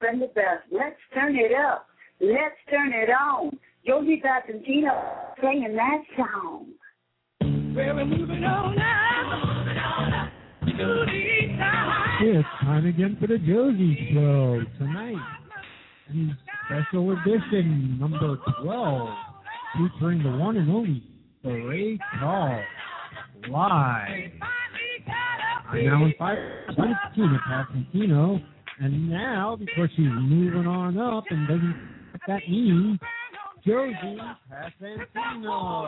and the best. Let's turn it up. Let's turn it on. Josie Passantino singing that song. Well, we're moving on now. It's time again for the Josie Show tonight. Special edition number 12, featuring the one and only Ray Charles, live. I'm now in 5 Tina Passantino, and now, because she's moving on up and doesn't know what that means, Josie Passantino.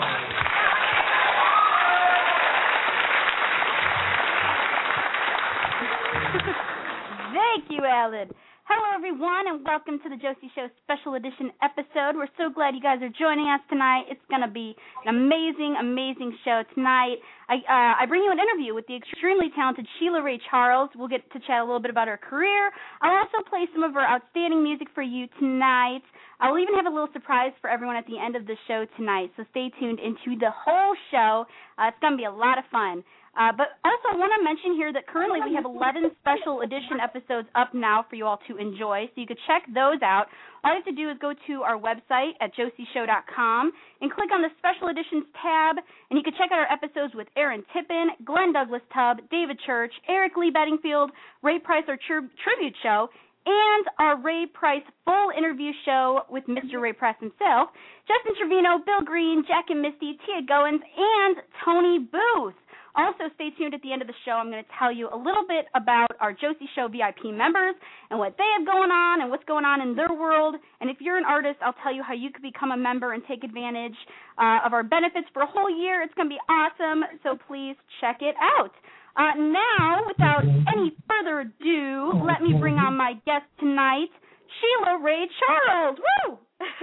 Thank you, Alan. Hello, everyone, and welcome to the Josie Show Special Edition episode. We're so glad you guys are joining us tonight. It's going to be an amazing, amazing show tonight. I bring you an interview with the extremely talented Sheila Ray Charles. We'll get to chat a little bit about her career. I'll also play some of her outstanding music for you tonight. I'll even have a little surprise for everyone at the end of the show tonight, so stay tuned into the whole show. It's going to be a lot of fun. But also, I want to mention here that currently we have 11 special edition episodes up now for you all to enjoy, so you could check those out. All you have to do is go to our website at josieshow.com and click on the Special Editions tab, and you can check out our episodes with Aaron Tippin, Glenn Douglas Tubb, David Church, Eric Lee Bedingfield, Ray Price, our tribute show, and our Ray Price full interview show with Mr. Ray Price himself, Justin Trevino, Bill Green, Jack and Misty, Tia Goins, and Tony Booth. Also, stay tuned at the end of the show. I'm going to tell you a little bit about our Josie Show VIP members and what they have going on and what's going on in their world. And if you're an artist, I'll tell you how you could become a member and take advantage of our benefits for a whole year. It's going to be awesome, so please check it out. Now, without any further ado, let me bring on my guest tonight, Sheila Ray Charles. Woo!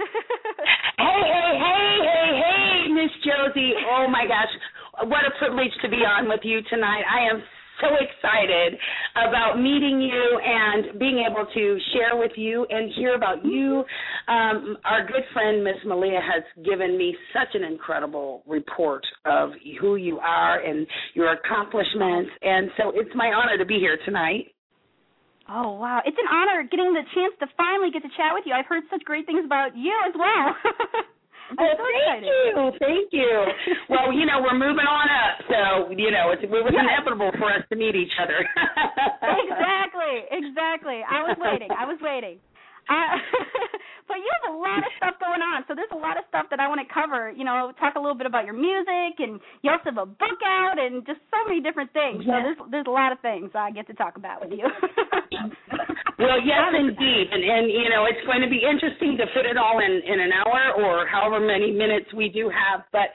Hey, Miss Josie. Oh, my gosh. What a privilege to be on with you tonight. I am so excited about meeting you and being able to share with you and hear about you. Our good friend, Miss Malia, has given me such an incredible report of who you are and your accomplishments, and so it's my honor to be here tonight. Oh, wow. It's an honor getting the chance to finally get to chat with you. I've heard such great things about you as well. Well, thank you. Well, we're moving on up, so, it was inevitable for us to meet each other. Exactly. I was waiting. But you have a lot of stuff going on, so there's a lot of stuff that I want to cover. Talk a little bit about your music, and you also have a book out, and just so many different things. Yes. So there's a lot of things I get to talk about with you. Well, yes, indeed, and it's going to be interesting to fit it all in an hour or however many minutes we do have. But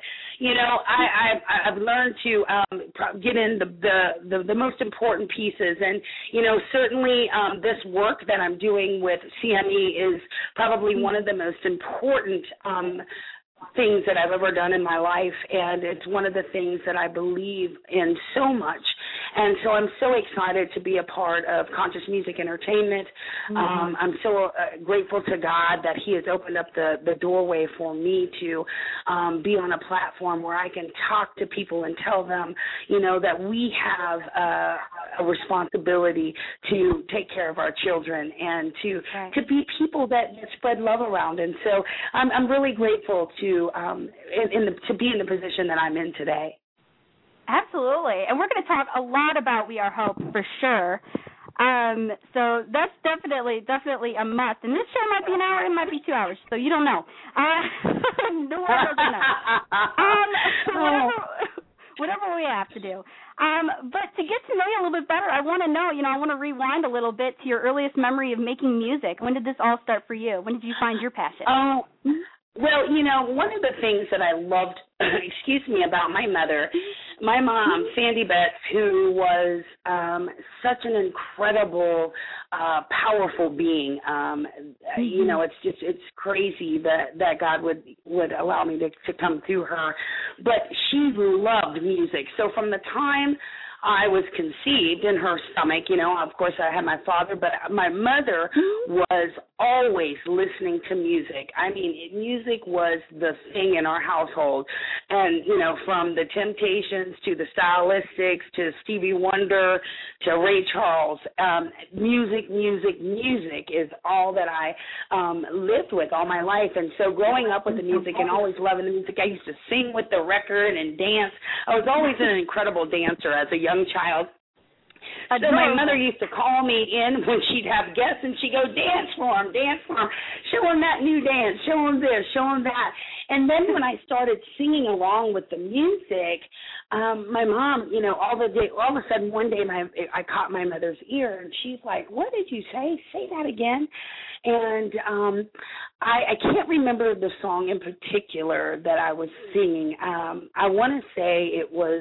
I've learned to get in the most important pieces, and certainly this work that I'm doing with CME is probably one of the most important things that I've ever done in my life, and it's one of the things that I believe in so much. And so I'm so excited to be a part of Conscious Music Entertainment. Mm-hmm. I'm so grateful to God that He has opened up the doorway for me to be on a platform where I can talk to people and tell them, that we have a responsibility to take care of our children and to be people that spread love around. And so I'm really grateful to be in the position that I'm in today. Absolutely. And we're going to talk a lot about We Are Hope for sure. So that's definitely a must. And this show might be an hour, it might be 2 hours, so you don't know. The world doesn't know. Whatever we have to do. But to get to know you a little bit better, I want to know, I want to rewind a little bit to your earliest memory of making music. When did this all start for you? When did you find your passion? Well, one of the things that I loved, about my mother, my mom, Sandy Betts, who was such an incredible, powerful being. It's crazy that God would allow me to come through her. But she loved music. So from the time I was conceived in her stomach, of course I had my father, but my mother was always listening to music. I mean, music was the thing in our household. And, you know, from the Temptations to the Stylistics to Stevie Wonder to Ray Charles, music is all that I lived with all my life. And so growing up with the music and always loving the music, I used to sing with the record and dance. I was always an incredible dancer as a young child. So my mother used to call me in when she'd have guests, and she'd go, dance for them, show them that new dance, show them this, show them that. And then when I started singing along with the music, my mom, you know, all of a sudden one day I caught my mother's ear, and she's like, what did you say? Say that again. And I can't remember the song in particular that I was singing. I want to say it was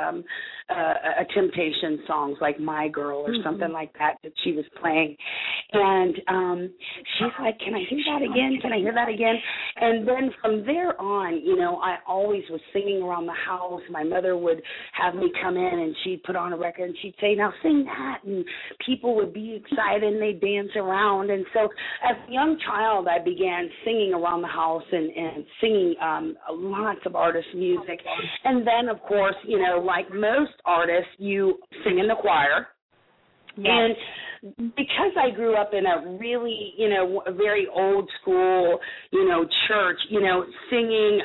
a Temptation song, like My Girl or something like that she was playing. And she's like, can I hear that again? Can I hear that again? And then from there on, you know, I always was singing around the house. My mother would have me come in, and she'd put on a record, and she'd say, now sing that. And people would be excited, and they'd dance around. And so as a young child, I began singing around the house and singing lots of artists' music. And then, of course, you know, like most artists, you sing in the choir. Yes. And because I grew up in a really, you know, a very old school, you know, church, you know, singing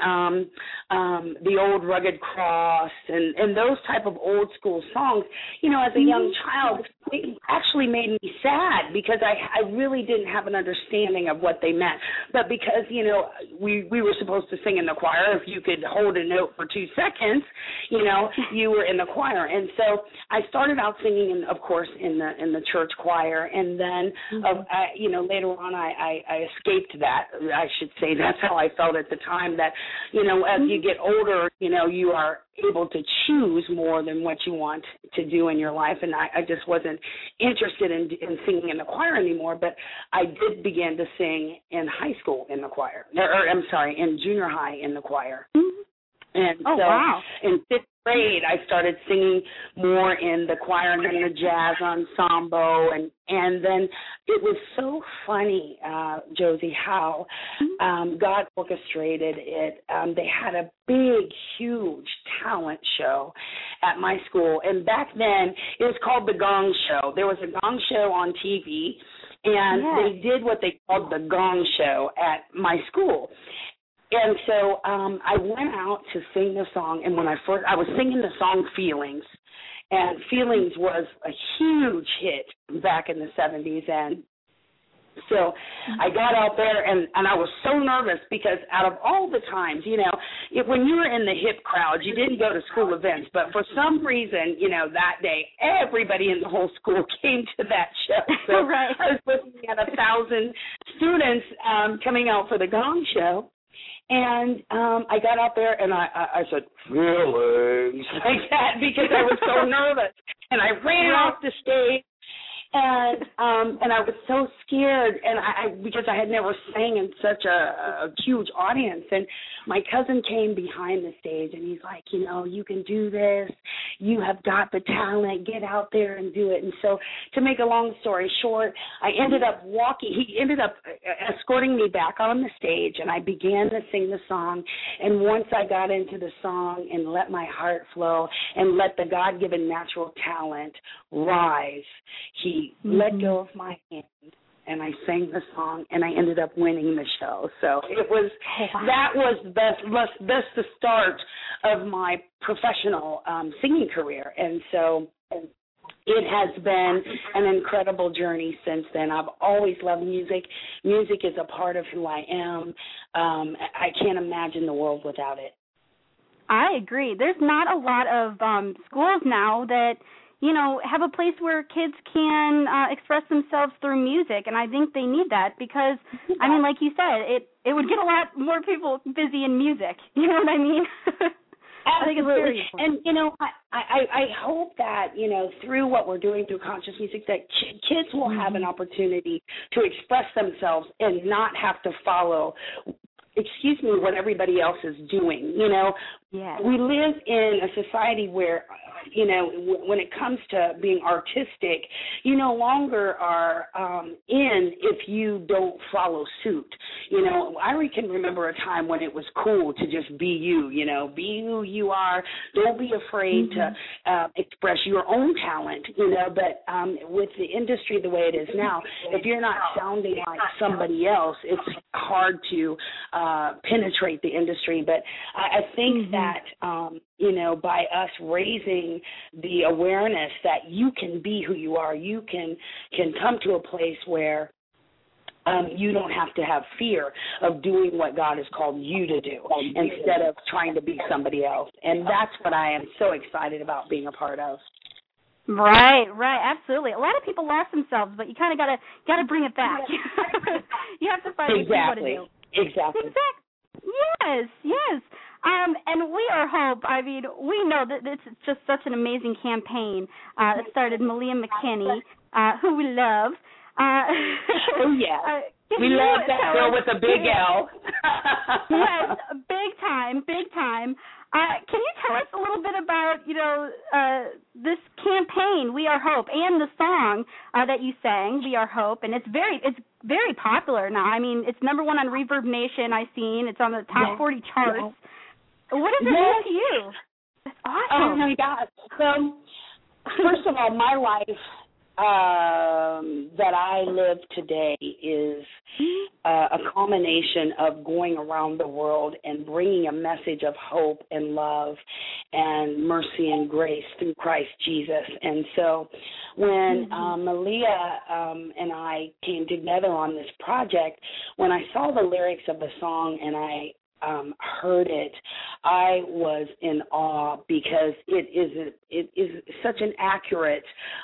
the Old Rugged Cross and those type of old school songs, you know, as a young child, it actually made me sad because I really didn't have an understanding of what they meant. But because, you know, we were supposed to sing in the choir, if you could hold a note for 2 seconds, you know, you were in the choir. And so I started out singing, of course, in the church choir, and then, you know, later on I escaped that. I should say that's how I felt at the time, that, you know, as you get older, you know, you are able to choose more than what you want to do in your life, and I just wasn't interested in singing in the choir anymore, but I did begin to sing in high school in the choir, in junior high in the choir. And in 5th grade, I started singing more in the choir and then the jazz ensemble, and then it was so funny, Josie, how God orchestrated it. They had a big, huge talent show at my school, and back then it was called The Gong Show. There was a Gong Show on TV, and they did what they called the Gong Show at my school. And so I went out to sing the song, and when I was singing the song Feelings, and Feelings was a huge hit back in the 70s, and so I got out there, and I was so nervous because out of all the times, you know, when you were in the hip crowd, you didn't go to school events, but for some reason, you know, that day, everybody in the whole school came to that show. So I was looking at 1,000 students coming out for the Gong Show. And I got out there, and I said, feelings, like that, because I was so nervous. And I ran off the stage, and I was so scared, and because I had never sang in such a huge audience. And my cousin came behind the stage, and he's like, you know, you can do this. You have got the talent. Get out there and do it. And so to make a long story short, he ended up escorting me back on the stage, and I began to sing the song. And once I got into the song and let my heart flow and let the God-given natural talent rise, he let go of my hand, and I sang the song, and I ended up winning the show. So that was the start of my professional singing career. And so it has been an incredible journey since then. I've always loved music. Music is a part of who I am. I can't imagine the world without it. I agree. There's not a lot of schools now that, you know, have a place where kids can express themselves through music, and I think they need that because, I mean, like you said, it would get a lot more people busy in music. You know what I mean? I think it's very important. And, you know, I hope that, you know, through what we're doing through conscious music, that kids will have an opportunity to express themselves and not have to follow what everybody else is doing. You know, we live in a society where, you know, when it comes to being artistic, you no longer are in if you don't follow suit. You know, I can remember a time when it was cool to just be you, you know, be who you are. Don't be afraid to express your own talent, you know, but with the industry the way it is now, if you're not sounding like somebody else, it's hard to penetrate the industry. But I think that, you know, by us raising the awareness that you can be who you are, you can come to a place where you don't have to have fear of doing what God has called you to do instead of trying to be somebody else. And that's what I am so excited about being a part of. Right, absolutely. A lot of people lost themselves, but you kind of gotta bring it back. You have to find what to do. Exactly. Yes. And we are Hope. I mean, we know that it's just such an amazing campaign that started Malia McKinney, who we love. Oh, yeah. We love that girl with a big L. Yes, big time. Can you tell us a little bit about, you know, this campaign, We Are Hope, and the song that you sang, We Are Hope, and it's very popular now. I mean, it's #1 on Reverb Nation. I've seen it's on the top 40 charts. Yeah. What does it mean to you? That's awesome. Oh my God. So, first of all, my life that I live today is a culmination of going around the world and bringing a message of hope and love and mercy and grace through Christ Jesus. And so when Malia and I came together on this project, when I saw the lyrics of the song and I heard it, I was in awe because it is such an accurate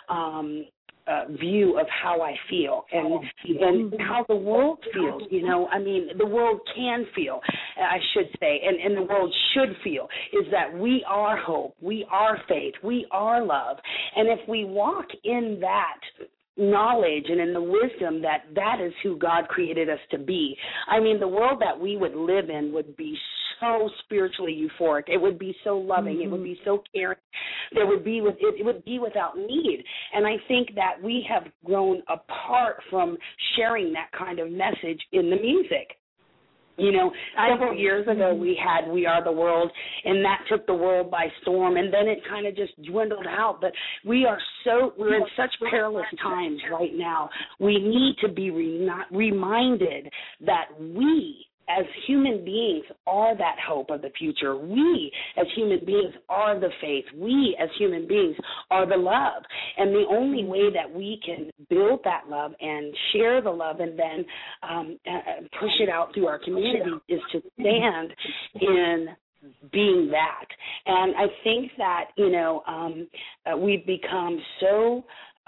view of how I feel and how the world feels. You know, I mean, the world can feel, I should say, and the world should feel, is that we are hope, we are faith, we are love. And if we walk in that knowledge and in the wisdom that is who God created us to be, I mean, the world that we would live in would be so spiritually euphoric. It would be so loving. It would be so caring. It would be without need. And I think that we have grown apart from sharing that kind of message in the music. You know, several years ago we had We Are the World, and that took the world by storm, and then it kind of just dwindled out. But we're in such perilous times right now. We need to be reminded that we, as human beings, are that hope of the future. We, as human beings, are the faith. We, as human beings, are the love. And the only way that we can build that love and share the love and then push it out through our community is to stand in being that. And I think that, you know, we've become so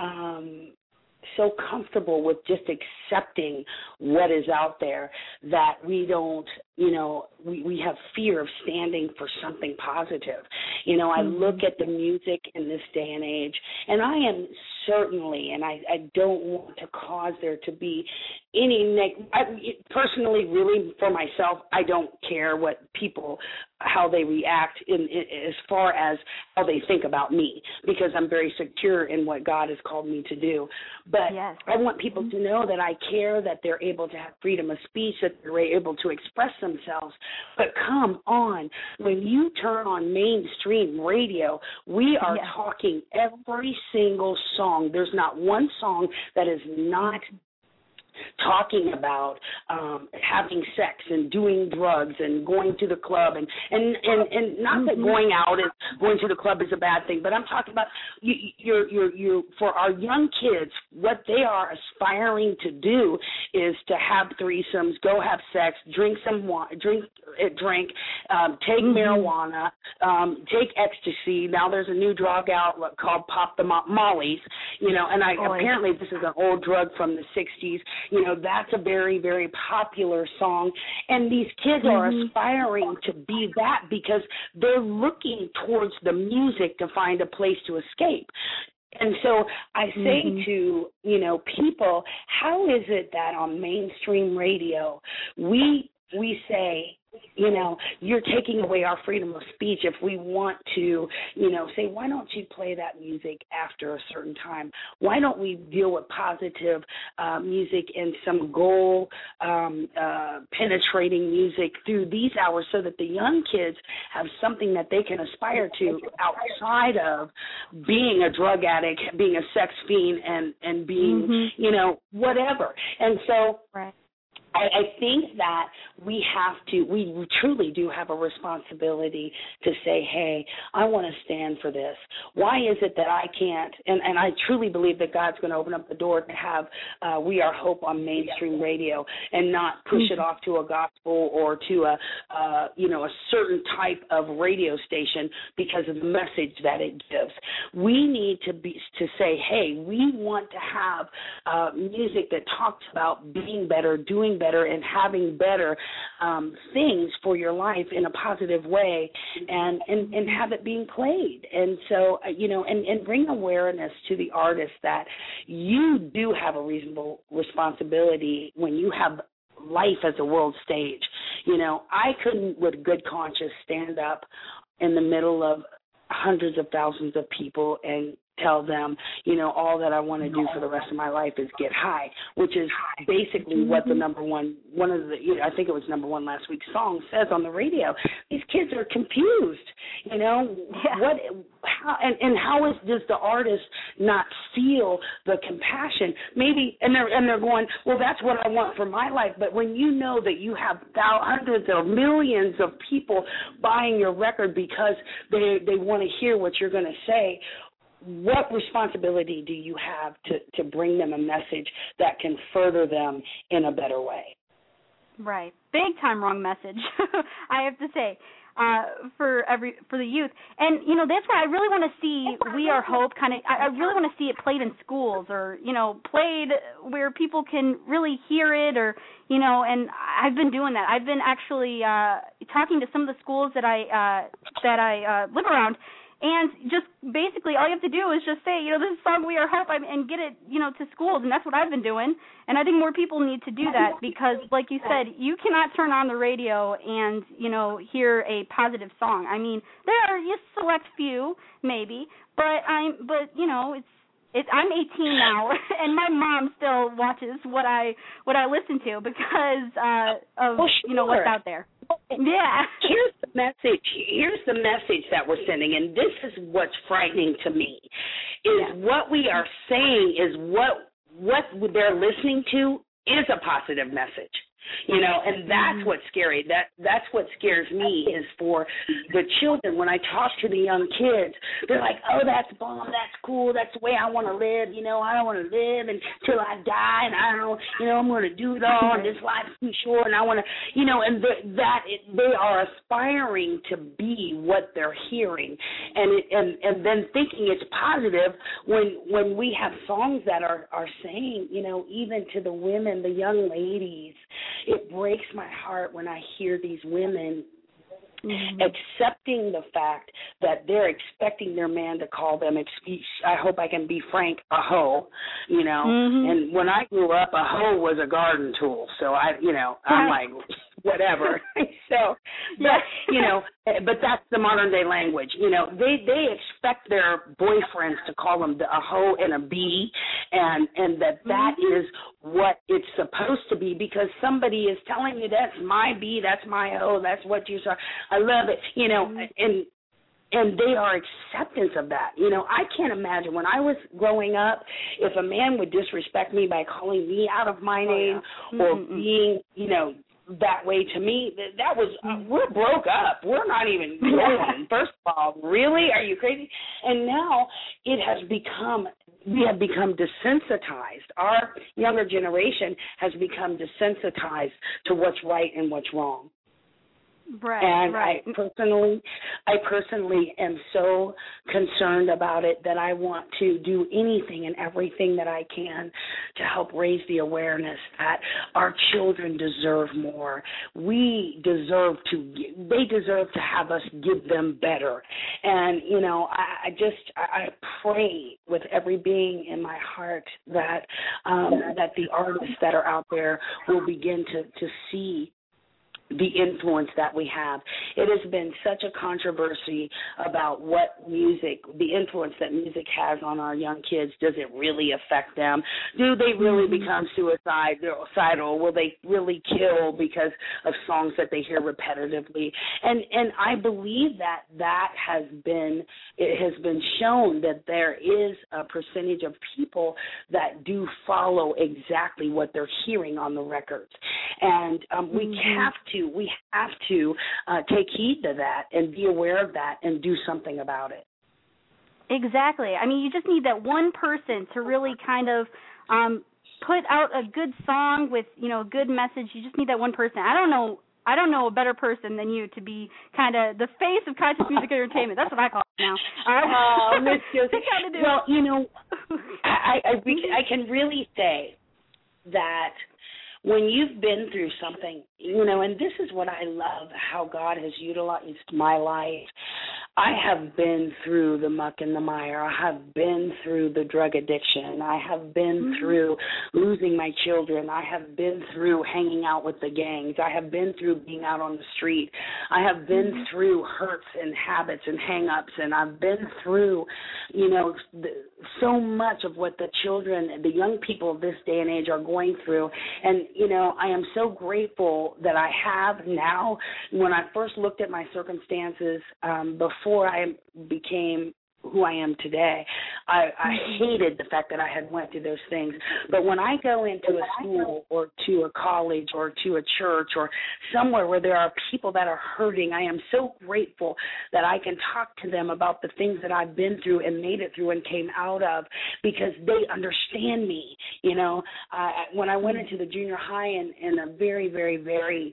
comfortable with just accepting what is out there that we don't, you know, we have fear of standing for something positive. You know, I look at the music in this day and age, and I am certainly, and I don't want to cause there to be any personally, really, for myself, I don't care what people, how they react as far as how they think about me, because I'm very secure in what God has called me to do. But I want people to know that I care that they're able to have freedom of speech, that they're able to express themselves. But come on, when you turn on mainstream radio, we are talking every single song. There's not one song that is not talking about having sex and doing drugs and going to the club and not that going out and going to the club is a bad thing, but I'm talking about you for our young kids, what they are aspiring to do is to have threesomes, go have sex, drink take marijuana, take ecstasy. Now there's a new drug out called Pop the Mollies, you know, and apparently this is an old drug from the 60s. You know, that's a very, very popular song. And these kids are aspiring to be that because they're looking towards the music to find a place to escape. And so I say to, you know, people, how is it that on mainstream radio we we say, you're taking away our freedom of speech if we want to, say, why don't you play that music after a certain time? Why don't we deal with positive music and some goal penetrating music through these hours so that the young kids have something that they can aspire to outside of being a drug addict, being a sex fiend, and being, whatever. And so I think that we truly do have a responsibility to say, hey, I want to stand for this. Why is it that I can't? And I truly believe that God's going to open up the door to have We Are Hope on mainstream radio and not push it off to a gospel or to a certain type of radio station because of the message that it gives. We need to say, hey, we want to have music that talks about being better, doing better, and having better things for your life in a positive way, and have it being played. And so, and bring awareness to the artists that you do have a reasonable responsibility when you have life as a world stage. I couldn't, with good conscience, stand up in the middle of hundreds of thousands of people and tell them, all that I want to do for the rest of my life is get high, which is basically what the number one, I think it was number one last week's song says on the radio. These kids are confused, how does the artist not feel the compassion? Maybe, and they're going, well, that's what I want for my life. But when you know that you have hundreds or millions of people buying your record because they want to hear what you're going to say, what responsibility do you have to bring them a message that can further them in a better way? Right. Big time wrong message, I have to say, for the youth. And, that's why I really want to see We Are Hope I really want to see it played in schools or, played where people can really hear it or, and I've been doing that. I've been actually talking to some of the schools that I live around. And just basically all you have to do is just say, this is song We Are Hope, and get it, to schools. And that's what I've been doing. And I think more people need to do that because, like you said, you cannot turn on the radio and, hear a positive song. I mean, there are a select few, maybe, but I'm 18 now, and my mom still watches what I listen to because of, what's out there. Yeah. Here's the message that we're sending, and this is what's frightening to me, is what we are saying is what they're listening to is a positive message. And that's what's scary. That's what scares me is for the children. When I talk to the young kids, they're like, oh, that's bomb, that's cool, that's the way I want to live. I don't want to live until I die, and I don't, I'm going to do it all, and this life's too short, and I want to, and they are aspiring to be what they're hearing, and then thinking it's positive when we have songs that are saying, even to the women, the young ladies. It breaks my heart when I hear these women accepting the fact that they're expecting their man to call them, I hope I can be frank, a hoe, And when I grew up, a hoe was a garden tool. So I'm like, whatever. So, but that's the modern day language. They expect their boyfriends to call them a hoe and a bee, and that is what it's supposed to be because somebody is telling you that's my bee, that's my hoe, that's what you saw. I love it, and they are acceptance of that. I can't imagine when I was growing up, if a man would disrespect me by calling me out of my name or being, that way to me, that was, we're broke up. We're not even going. First of all, really? Are you crazy? And now we have become desensitized. Our younger generation has become desensitized to what's right and what's wrong. Right, and right. I personally am so concerned about it that I want to do anything and everything that I can to help raise the awareness that our children deserve more. They deserve to have us give them better. And, I pray with every being in my heart that that the artists that are out there will begin to see the influence that we have. It has been such a controversy about what music, the influence that music has on our young kids. Does it really affect them? Do they really become suicidal? Will they really kill because of songs that they hear repetitively? And I believe that has been shown that there is a percentage of people that do follow exactly what they're hearing on the records. And we have to take heed to that and be aware of that and do something about it. Exactly. I mean, you just need that one person to really kind of put out a good song with, a good message. You just need that one person. I don't know a better person than you to be kind of the face of conscious music entertainment. That's what I call it now. Miss Josie. Well, I can really say that when you've been through something, and this is what I love, how God has utilized my life. I have been through the muck and the mire. I have been through the drug addiction. I have been through losing my children. I have been through hanging out with the gangs. I have been through being out on the street. I have been through hurts and habits and hang-ups, and I've been through, so much of what the children, the young people of this day and age are going through. And, I am so grateful that I have now. When I first looked at my circumstances before I became who I am today, I hated the fact that I had went through those things. But when I go into a school or to a college or to a church or somewhere where there are people that are hurting, I am so grateful that I can talk to them about the things that I've been through and made it through and came out of, because they understand me. When I went into the junior high in a very, very, very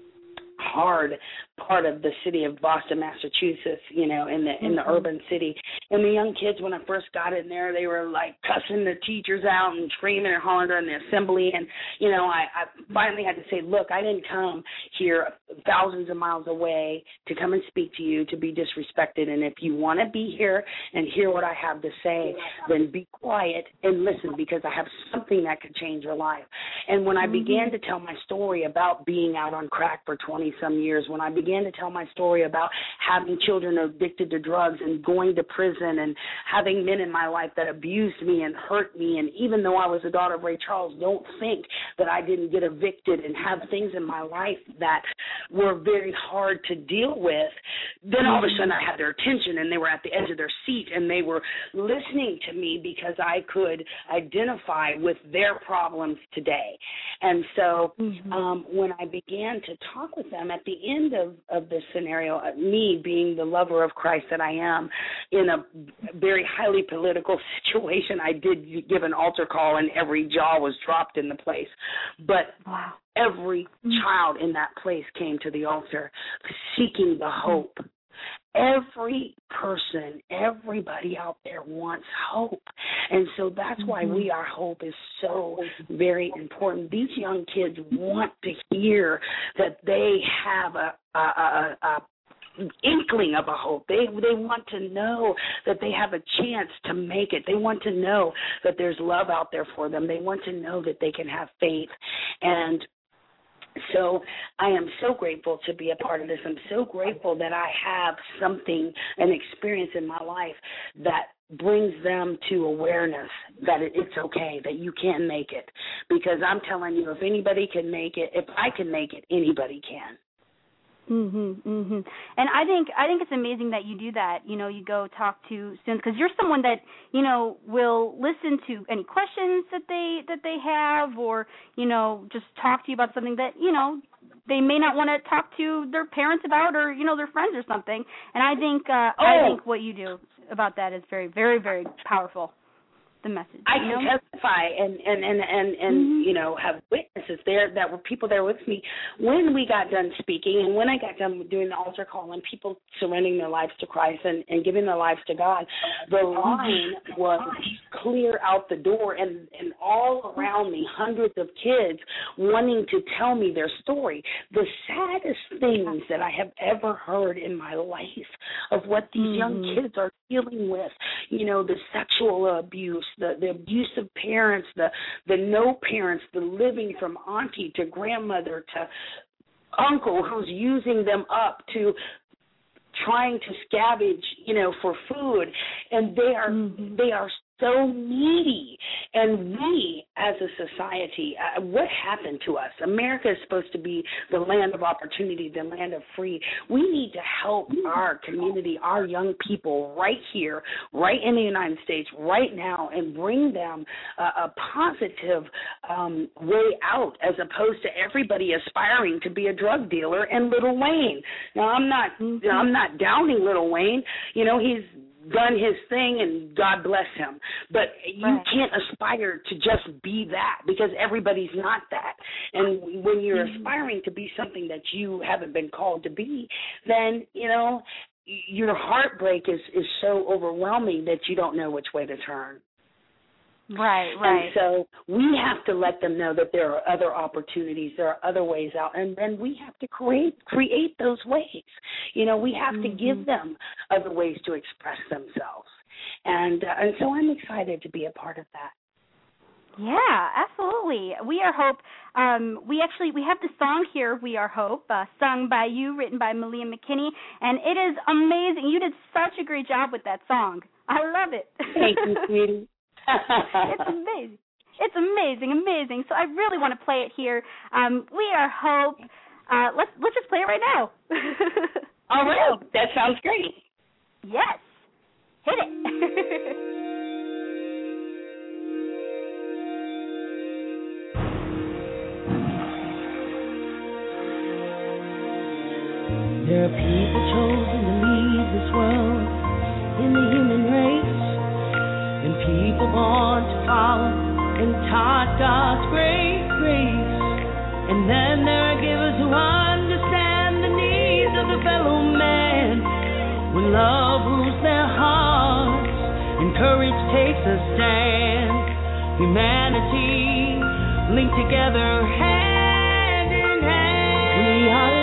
hard part of the city of Boston, Massachusetts, in the urban city. And the young kids, when I first got in there, they were like cussing the teachers out and screaming and hollering in the assembly. And, I finally had to say, look, I didn't come here thousands of miles away to come and speak to you to be disrespected. And if you want to be here and hear what I have to say, then be quiet and listen, because I have something that could change your life. And when I began to tell my story about being out on crack for 20-some years, when I began to tell my story about having children addicted to drugs and going to prison and having men in my life that abused me and hurt me, and even though I was a daughter of Ray Charles, don't think that I didn't get evicted and have things in my life that were very hard to deal with, then all of a sudden I had their attention and they were at the edge of their seat and they were listening to me because I could identify with their problems today. And so when I began to talk with them at the end of this scenario, me being the lover of Christ that I am, in a very highly political situation, I did give an altar call and every jaw was dropped in the place. But every child in that place came to the altar seeking the hope. Every person, everybody out there wants hope. And so that's why We Are Hope is so very important. These young kids want to hear that they have a inkling of a hope. They want to know that they have a chance to make it. They want to know that there's love out there for them. They want to know that they can have faith. And so I am so grateful to be a part of this. I'm so grateful that I have something, an experience in my life that brings them to awareness that it's okay, that you can make it. Because I'm telling you, if anybody can make it, if I can make it, anybody can. And I think it's amazing that you do that. You go talk to students, because you're someone that will listen to any questions that they have, or just talk to you about something that they may not want to talk to their parents about, or their friends or something. And I think what you do about that is very, very, very powerful. The message. I can testify and have witnesses there that were people there with me when we got done speaking and when I got done doing the altar call and people surrendering their lives to Christ and giving their lives to God. The line was clear out the door, and all around me, hundreds of kids wanting to tell me their story. The saddest things that I have ever heard in my life of what these young kids are dealing with, the sexual abuse, the abuse of parents, the no parents, the living from auntie to grandmother to uncle who's using them up to trying to scavenge, for food, and they are so needy. And we, as a society, what happened to us? America is supposed to be the land of opportunity, the land of free. We need to help our community, our young people right here, right in the United States, right now, and bring them a positive way out, as opposed to everybody aspiring to be a drug dealer and Lil Wayne. Now, I'm not downing Lil Wayne. He's done his thing, and God bless him. But you can't aspire to just be that, because everybody's not that. And when you're aspiring to be something that you haven't been called to be, then, your heartbreak is so overwhelming that you don't know which way to turn. Right. And so we have to let them know that there are other opportunities, there are other ways out, and then we have to create those ways. We have to give them other ways to express themselves. And so I'm excited to be a part of that. Yeah, absolutely. We Are Hope. We have the song here, We Are Hope, sung by you, written by Malia McKinney, and it is amazing. You did such a great job with that song. I love it. Thank you, sweetie. It's amazing. It's amazing. So I really want to play it here. We Are Hope. Let's just play it right now. All right. That sounds great. Yes. Hit it. There are people chosen to lead this world in the human race, and people born to follow and taught God's great grace. And then there are givers who understand the needs of the fellow man. When love rules their hearts and courage takes a stand, humanity linked together hand in hand. We are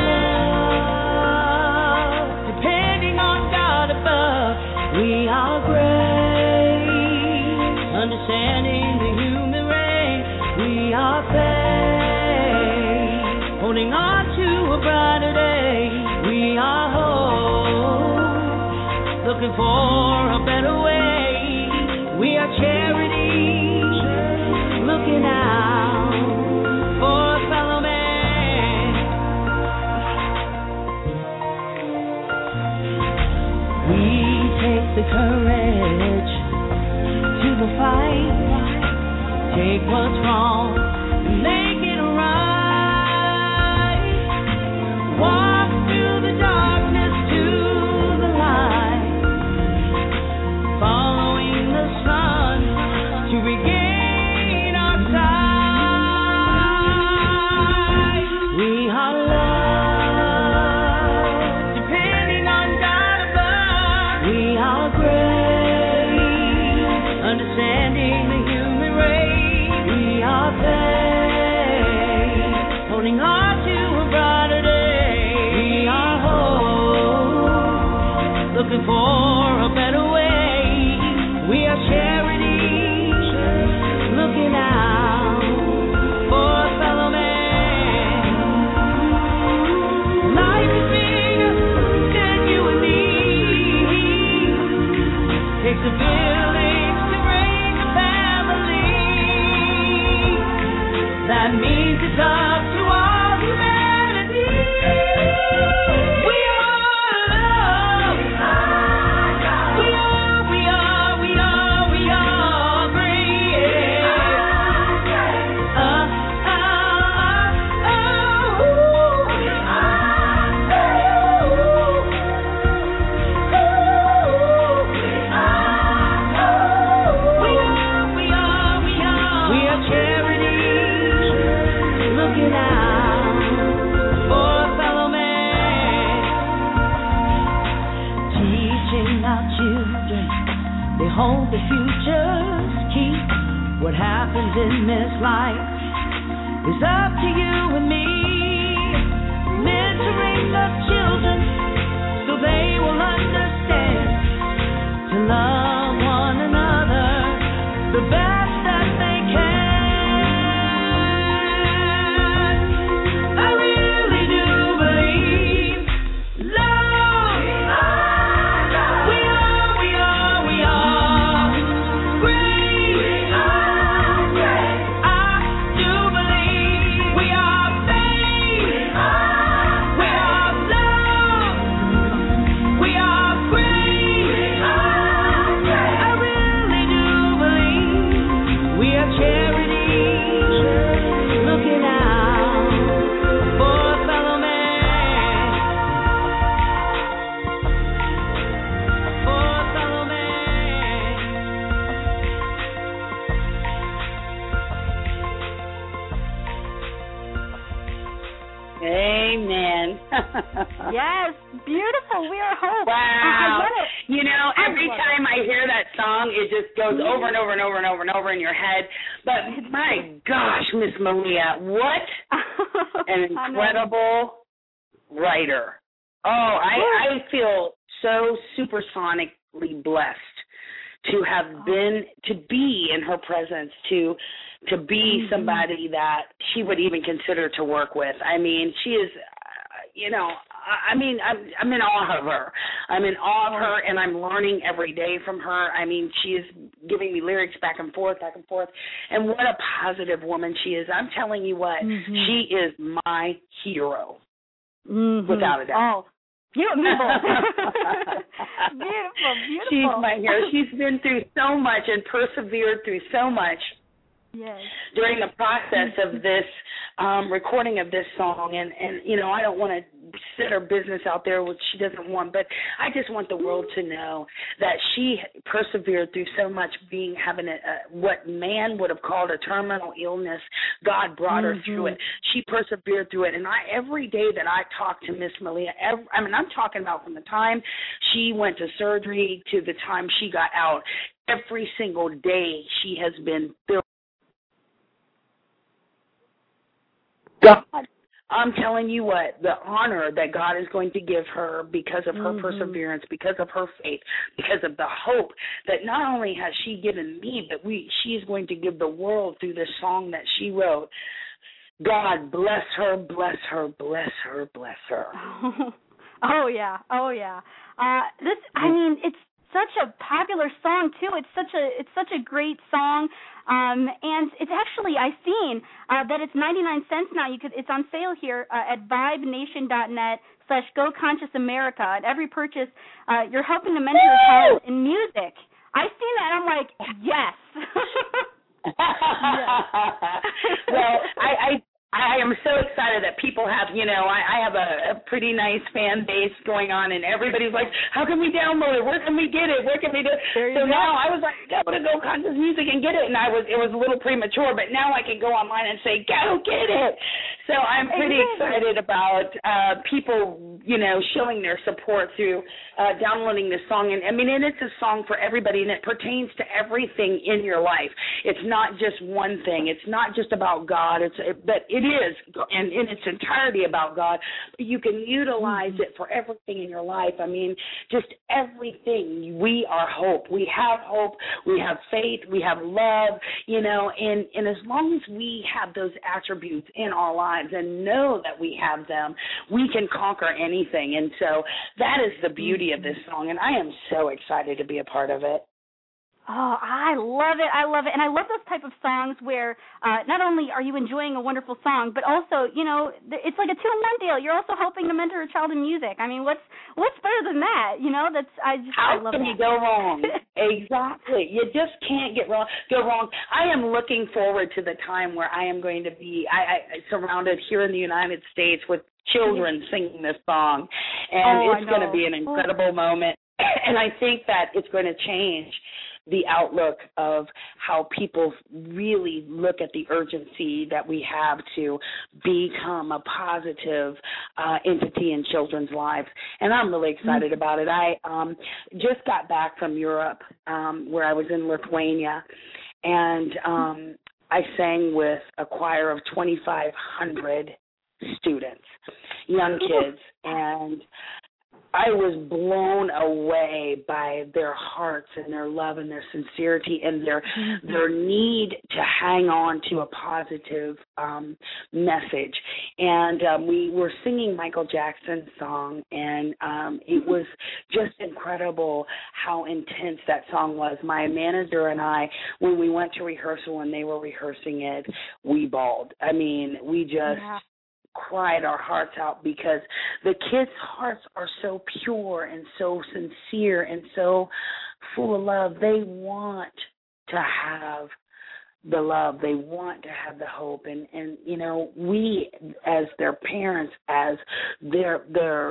love, depending on God above. We are grace, understanding the human race. We are faith, holding on to a brighter day. We are hope, looking for a better way. We are charity, looking out for a fellow man. We take the courage to the fight, take what's wrong and make it right. Walk through the darkness to the light, following the sun to regain our sight. We are love, depending on God above. We are grace, understanding the human race. We are faith, holding on to a brighter day. We are hope, looking for a better way. We are charity, looking out for a fellow man. Life is bigger than you and me. Takes a village to raise a family. That means it's up to all humanity. We are love. We are great. We are charity, looking out for a fellow man. Teaching our children, they hold the future's key. What happens in this life is up to you and me. Mentoring the children so they will understand to love one another the best that they can. I really do Amen. Yes, beautiful. We are hope. Wow. I love it. You know, every time I hear that song, it just goes over and over and over and over and over in your head. But my gosh, Miss Malia, what an incredible writer. Oh, I feel so supersonically blessed to have been, to be in her presence, to be somebody that she would even consider to work with. I mean, she is, you know, I mean, I'm in awe of her. I'm in awe of her, and I'm learning every day from her. I mean, she is giving me lyrics back and forth, and what a positive woman she is. I'm telling you what, she is my hero, without a doubt. Oh. Beautiful. Beautiful. She's my hero. She's been through so much and persevered through so much. Yes. During the process of this recording of this song, and you know, I don't want to set her business out there, which she doesn't want, but I just want the world to know that she persevered through so much, having what man would have called a terminal illness. God brought her through it. She persevered through it, and every day that I talk to Miss Malia, I'm talking about from the time she went to surgery to the time she got out, every single day she has been filled. God, I'm telling you what, the honor that God is going to give her because of her perseverance, because of her faith, because of the hope that not only has she given me, but she is going to give the world through this song that she wrote. God bless her, bless her, bless her, bless her. Oh yeah. I mean, it's such a popular song too. It's such a great song. And it's actually, I've seen that it's 99 cents now. It's on sale here at vibenation.net/GoConsciousAmerica. At every purchase, you're helping to mentor your child in music. I've seen that, and I'm like, yes. Well, I am so excited that people have, you know, I have a pretty nice fan base going on, and everybody's like, how can we download it? Where can we get it? Where can we do it? So now I was like, go to Go Conscious Music and get it, and it was a little premature, but now I can go online and say, go get it. So I'm pretty excited about people, you know, showing their support through downloading this song. And I mean, and it's a song for everybody, and it pertains to everything in your life. It's not just one thing. It's not just about God. But it is, and in its entirety about God, but you can utilize it for everything in your life. I mean, just everything. We are hope. We have hope. We have faith. We have love, you know, and as long as we have those attributes in our lives and know that we have them, we can conquer anything. And so that is the beauty of this song, and I am so excited to be a part of it. Oh, I love it. And I love those type of songs where not only are you enjoying a wonderful song, but also, you know, it's like a two-in-one deal. You're also helping to mentor a child in music. I mean, what's better than that? You know, I love that. How can you go wrong? Exactly. You just can't go wrong. I am looking forward to the time where I am going to be surrounded here in the United States with children singing this song. And it's going to be an incredible moment. And I think that it's going to change the outlook of how people really look at the urgency that we have to become a positive entity in children's lives. And I'm really excited about it. I just got back from Europe where I was in Lithuania, and I sang with a choir of 2,500 students, young kids, and I was blown away by their hearts and their love and their sincerity and their need to hang on to a positive message. And we were singing Michael Jackson's song, and it was just incredible how intense that song was. My manager and I, when we went to rehearsal and they were rehearsing it, we bawled. I mean, we just cried our hearts out because the kids' hearts are so pure and so sincere and so full of love. They want to have the love. They want to have the hope. And you know, we as their parents, as their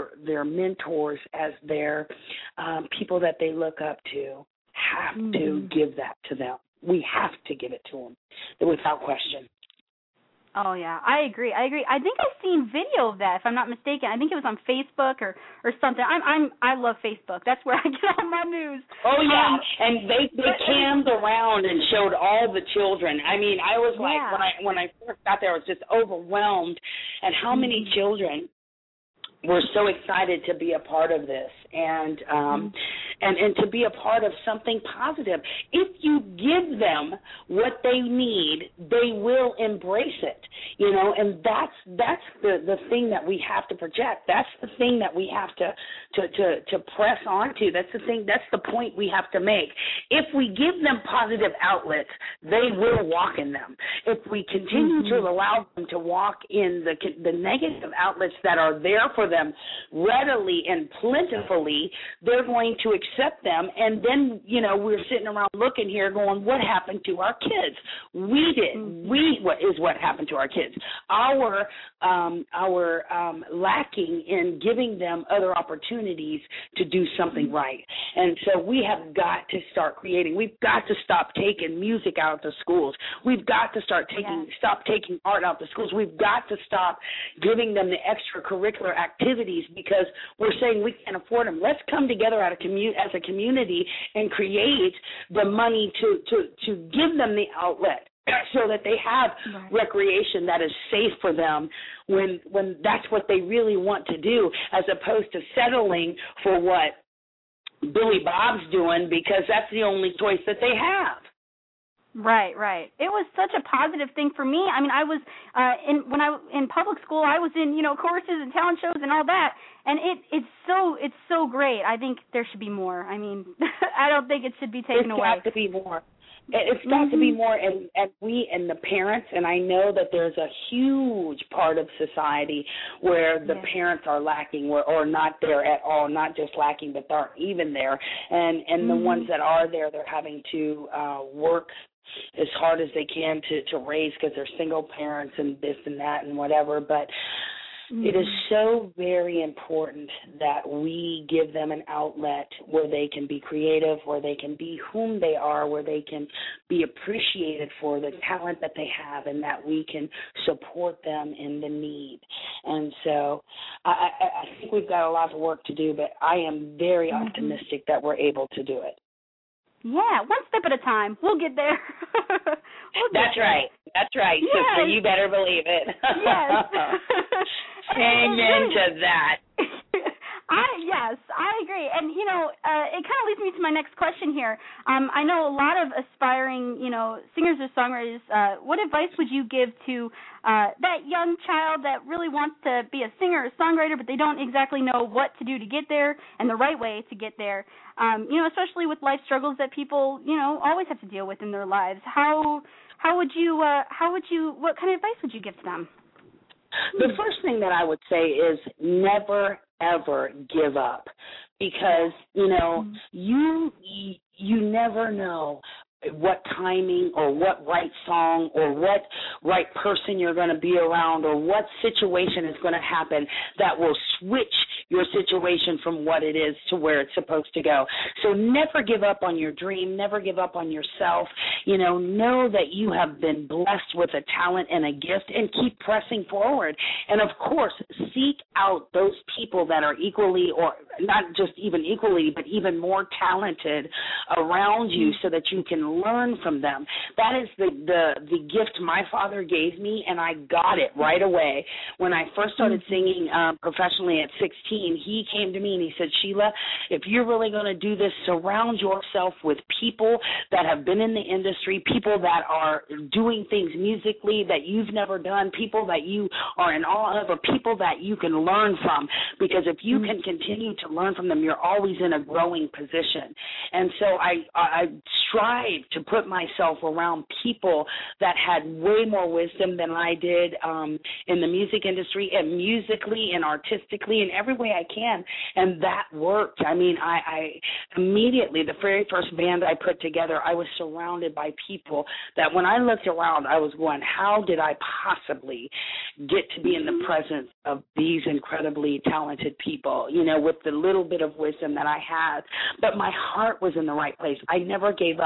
mentors, as their people that they look up to, have to give that to them. We have to give it to them without question. Oh, yeah, I agree. I think I've seen video of that, if I'm not mistaken. I think it was on Facebook or something. I love Facebook. That's where I get all my news. Oh, yeah, and they cammed around and showed all the children. I mean, I was like, when I first got there, I was just overwhelmed at how many children were so excited to be a part of this and to be a part of something positive. If you give them what they need, they will embrace it, you know, and that's the thing that we have to project. That's the thing that we have to press onto. That's the thing. That's the point we have to make. If we give them positive outlets, they will walk in them. If we continue to allow them to walk in the negative outlets that are there for them readily and plentifully, they're going to accept them. And then, you know, we're sitting around looking here going, what happened to our kids? What happened to our kids? Our lacking in giving them other opportunities to do something right. And so we have got to start creating. We've got to stop taking music out of the schools. We've got to stop taking art out of the schools. We've got to stop giving them the extracurricular activities because we're saying we can't afford them. Let's come together as a community and create the money to give them the outlet so that they have recreation that is safe for them when that's what they really want to do, as opposed to settling for what Billy Bob's doing because that's the only choice that they have. Right. It was such a positive thing for me. I mean, I was in public school, I was in, you know, choruses and talent shows and all that, and it's so great. I think there should be more. I mean, I don't think it should be taken away. It's got to be more. It's got to be more, and we and the parents, and I know that there's a huge part of society where the parents are lacking or not there at all, not just lacking, but aren't even there. And the ones that are there, they're having to work as hard as they can to raise because they're single parents and this and that and whatever. But it is so very important that we give them an outlet where they can be creative, where they can be whom they are, where they can be appreciated for the talent that they have, and that we can support them in the need. And so I think we've got a lot of work to do, but I am very optimistic that we're able to do it. Yeah, one step at a time. We'll get there. That's right. Yes. Sister. You better believe it. Yes. Amen to that. I agree. And, you know, it kind of leads me to my next question here. I know a lot of aspiring, you know, singers or songwriters. What advice would you give to that young child that really wants to be a singer or songwriter, but they don't exactly know what to do to get there and the right way to get there? You know, especially with life struggles that people, you know, always have to deal with in their lives. What kind of advice would you give to them? The first thing that I would say is never, ever give up, because, you know, you never know what timing or what right song or what right person you're going to be around or what situation is going to happen that will switch your situation from what it is to where it's supposed to go. So never give up on your dream, never give up on yourself. You know that you have been blessed with a talent and a gift, and keep pressing forward. And, of course, seek out those people that are equally, or not just even equally, but even more talented around you so that you can learn from them. That is the gift my father gave me, and I got it right away. When I first started singing professionally at 16, he came to me and he said, Sheila, if you're really going to do this, surround yourself with people that have been in the industry, people that are doing things musically that you've never done, people that you are in awe of, or people that you can learn from. Because if you can continue to learn from them, you're always in a growing position. And so I strive to put myself around people that had way more wisdom than I did in the music industry, and musically and artistically in every way I can, and that worked. I mean, I immediately, the very first band I put together, I was surrounded by people that when I looked around, I was going, how did I possibly get to be in the presence of these incredibly talented people, you know, with the little bit of wisdom that I had? But my heart was in the right place. I never gave up.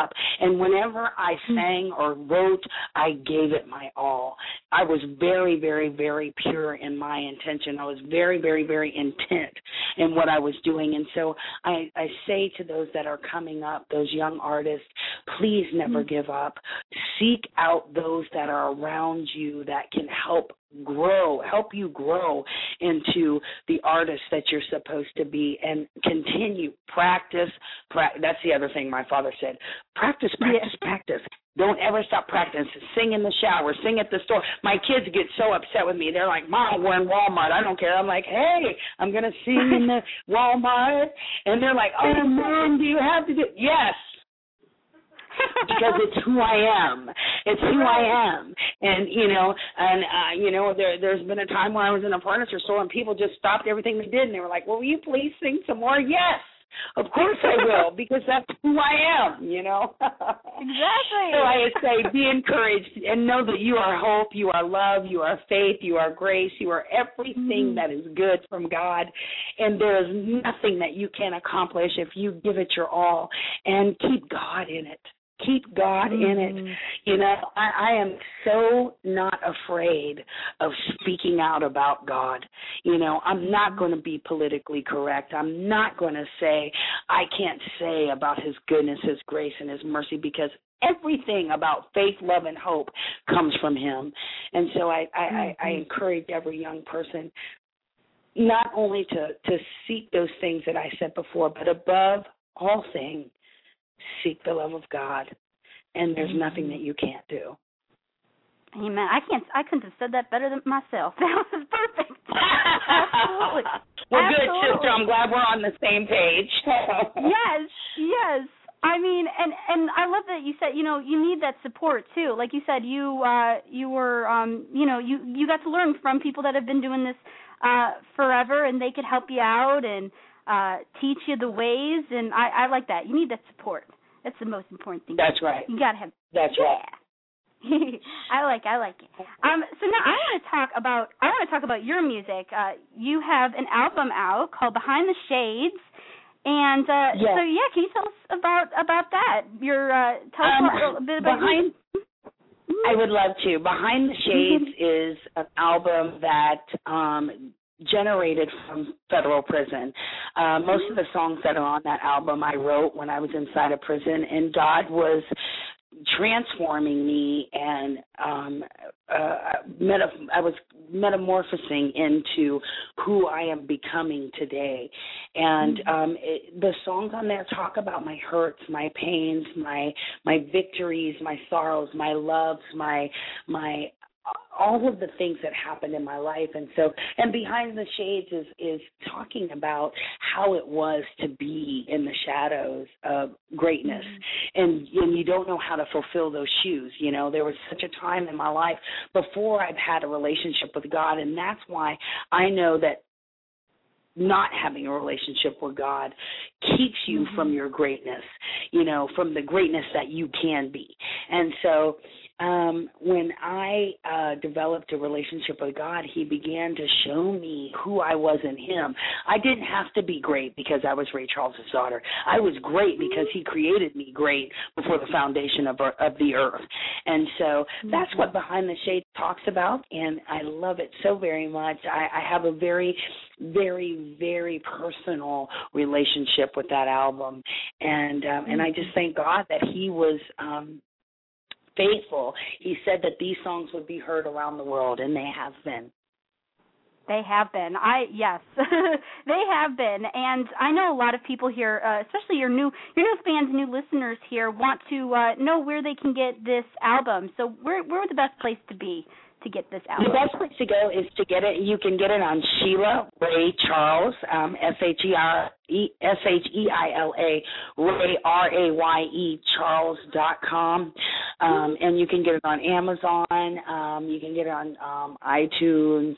And whenever I sang or wrote, I gave it my all. I was very, very, very pure in my intention. I was very, very, very intent in what I was doing. And so I say to those that are coming up, those young artists, please never give up. Seek out those that are around you that can help you grow into the artist that you're supposed to be, and continue, practice. That's the other thing my father said. Practice. Don't ever stop practicing. Sing in the shower, sing at the store. My kids get so upset with me. They're like, Mom, we're in Walmart. I don't care. I'm like, hey, I'm going to sing in the Walmart. And they're like, oh, Mom, do you have to do it? Yes. Because it's who I am. It's who I am. And, there's been a time when I was in a furniture store and people just stopped everything they did and they were like, well, will you please sing some more? Yes. Of course I will, because that's who I am, Exactly. So I say be encouraged and know that you are hope, you are love, you are faith, you are grace, you are everything that is good from God, and there is nothing that you can accomplish if you give it your all and keep God in it. Keep God in it. I am so not afraid of speaking out about God. I'm not going to be politically correct. I'm not going to I can't say about his goodness, his grace, and his mercy, because everything about faith, love, and hope comes from him. And so I encourage every young person not only to seek those things that I said before, but above all things, seek the love of God, and there's nothing that you can't do. Amen. I couldn't have said that better than myself. That was perfect. Absolutely. Well, good, sister. I'm glad we're on the same page. Yes. I mean, and I love that you said, you need that support too. Like you said, you were, you got to learn from people that have been doing this forever, and they could help you out and teach you the ways, and I like that. You need that support. That's the most important thing. That's right. You got to have. That's right. I like it. So now I want to talk about your music. You have an album out called Behind the Shades, and can you tell us about that? Tell us a bit about I would love to. Behind the Shades is an album that generated from federal prison. Most of the songs that are on that album I wrote when I was inside a prison, and God was transforming me, and I was metamorphosing into who I am becoming today. And the songs on there talk about my hurts, my pains, my victories, my sorrows, my loves, my all of the things that happened in my life. And Behind the Shades is talking about how it was to be in the shadows of greatness. And you don't know how to fulfill those shoes. There was such a time in my life before I've had a relationship with God, and that's why I know that not having a relationship with God keeps you from your greatness, from the greatness that you can be. And so when I developed a relationship with God, he began to show me who I was in him. I didn't have to be great because I was Ray Charles' daughter. I was great because he created me great before the foundation of the earth. And so that's what Behind the Shades talks about, and I love it so very much. I have a very, very, very personal relationship with that album, and I just thank God that he was faithful. He said that these songs would be heard around the world, and they have been. They have been. Yes, they have been. And I know a lot of people here, especially your new fans, new listeners here, want to know where they can get this album. So where would the best place to be to get this album? The best place to go is to get it. You can get it on Sheila Ray Charles, SHEILA, Ray RAYE Charles.com, and you can get it on Amazon. You can get it on iTunes,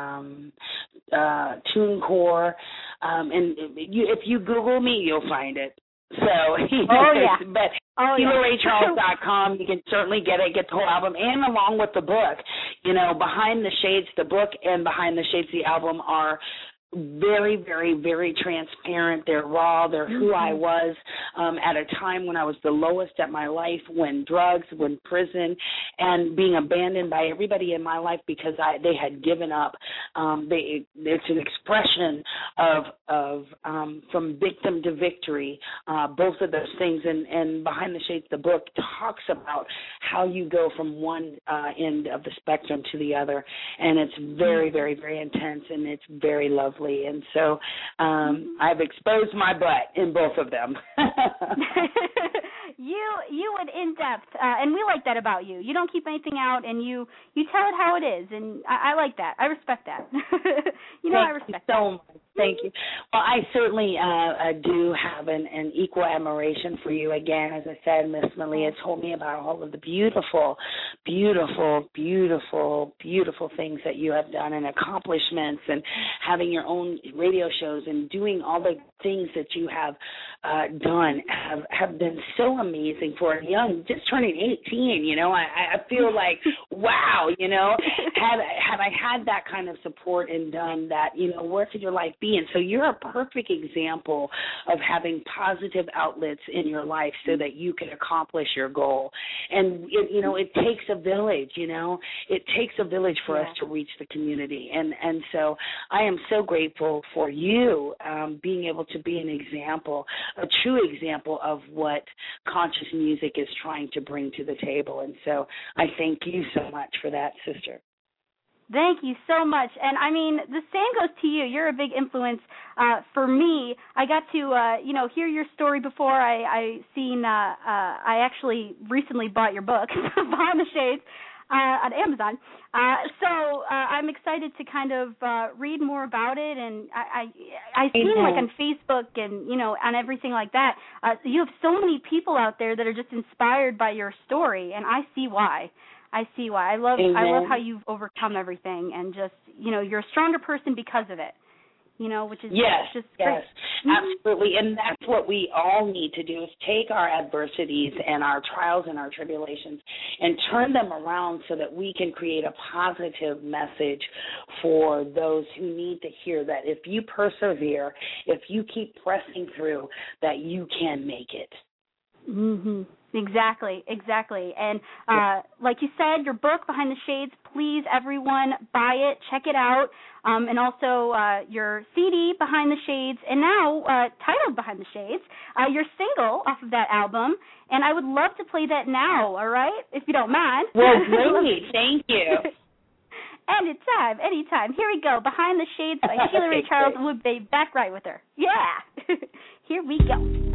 TuneCore, and if you Google me, you'll find it. So, but SheilaRayCharles.com, you can certainly get the whole album, and along with the book. Behind the Shades, the book, and Behind the Shades, the album, are very, very, very transparent. They're raw. They're who I was at a time when I was the lowest at my life, when drugs, when prison, and being abandoned by everybody in my life because they had given up. It's an expression of from victim to victory, both of those things. And Behind the Shades, the book talks about how you go from one end of the spectrum to the other, and it's very, very, very intense, and it's very lovely. And so I've exposed my butt in both of them. You went in depth, and we like that about you. You don't keep anything out, and you tell it how it is, and I like that. I respect that. I respect that. So much. Thank you. Well, I certainly do have an equal admiration for you. Again, as I said, Miss Malia told me about all of the beautiful, beautiful, beautiful, beautiful things that you have done and accomplishments, and having your own radio shows and doing all the things that you have done have been so amazing for a young, just turning 18. I feel like, wow, had I had that kind of support and done that, where could your life be? And so you're a perfect example of having positive outlets in your life so that you can accomplish your goal. And, it takes a village, it takes a village for us to reach the community. And so I am so grateful for you being able to be an example, a true example of what conscious music is trying to bring to the table. And so I thank you so much for that, sister. Thank you so much. And, the same goes to you. You're a big influence for me. I got to, hear your story before. I actually recently bought your book, Behind the Shades, on Amazon. So I'm excited to kind of read more about it. And I see, like, on Facebook and, on everything like that, you have so many people out there that are just inspired by your story, and I see why. I love how you've overcome everything, and just, you're a stronger person because of it, which is just great. Yes, absolutely. And that's what we all need to do, is take our adversities and our trials and our tribulations and turn them around so that we can create a positive message for those who need to hear that if you persevere, if you keep pressing through, that you can make it. Mm-hmm. Exactly. And like you said, your book, Behind the Shades, please, everyone, buy it, check it out. And also your CD, Behind the Shades, and now titled Behind the Shades, your single off of that album. And I would love to play that now, all right, if you don't mind. Well, great. Thank you. Anytime. Here we go. Behind the Shades by Sheila Ray Charles. We'll be back right with her. Yeah. Here we go.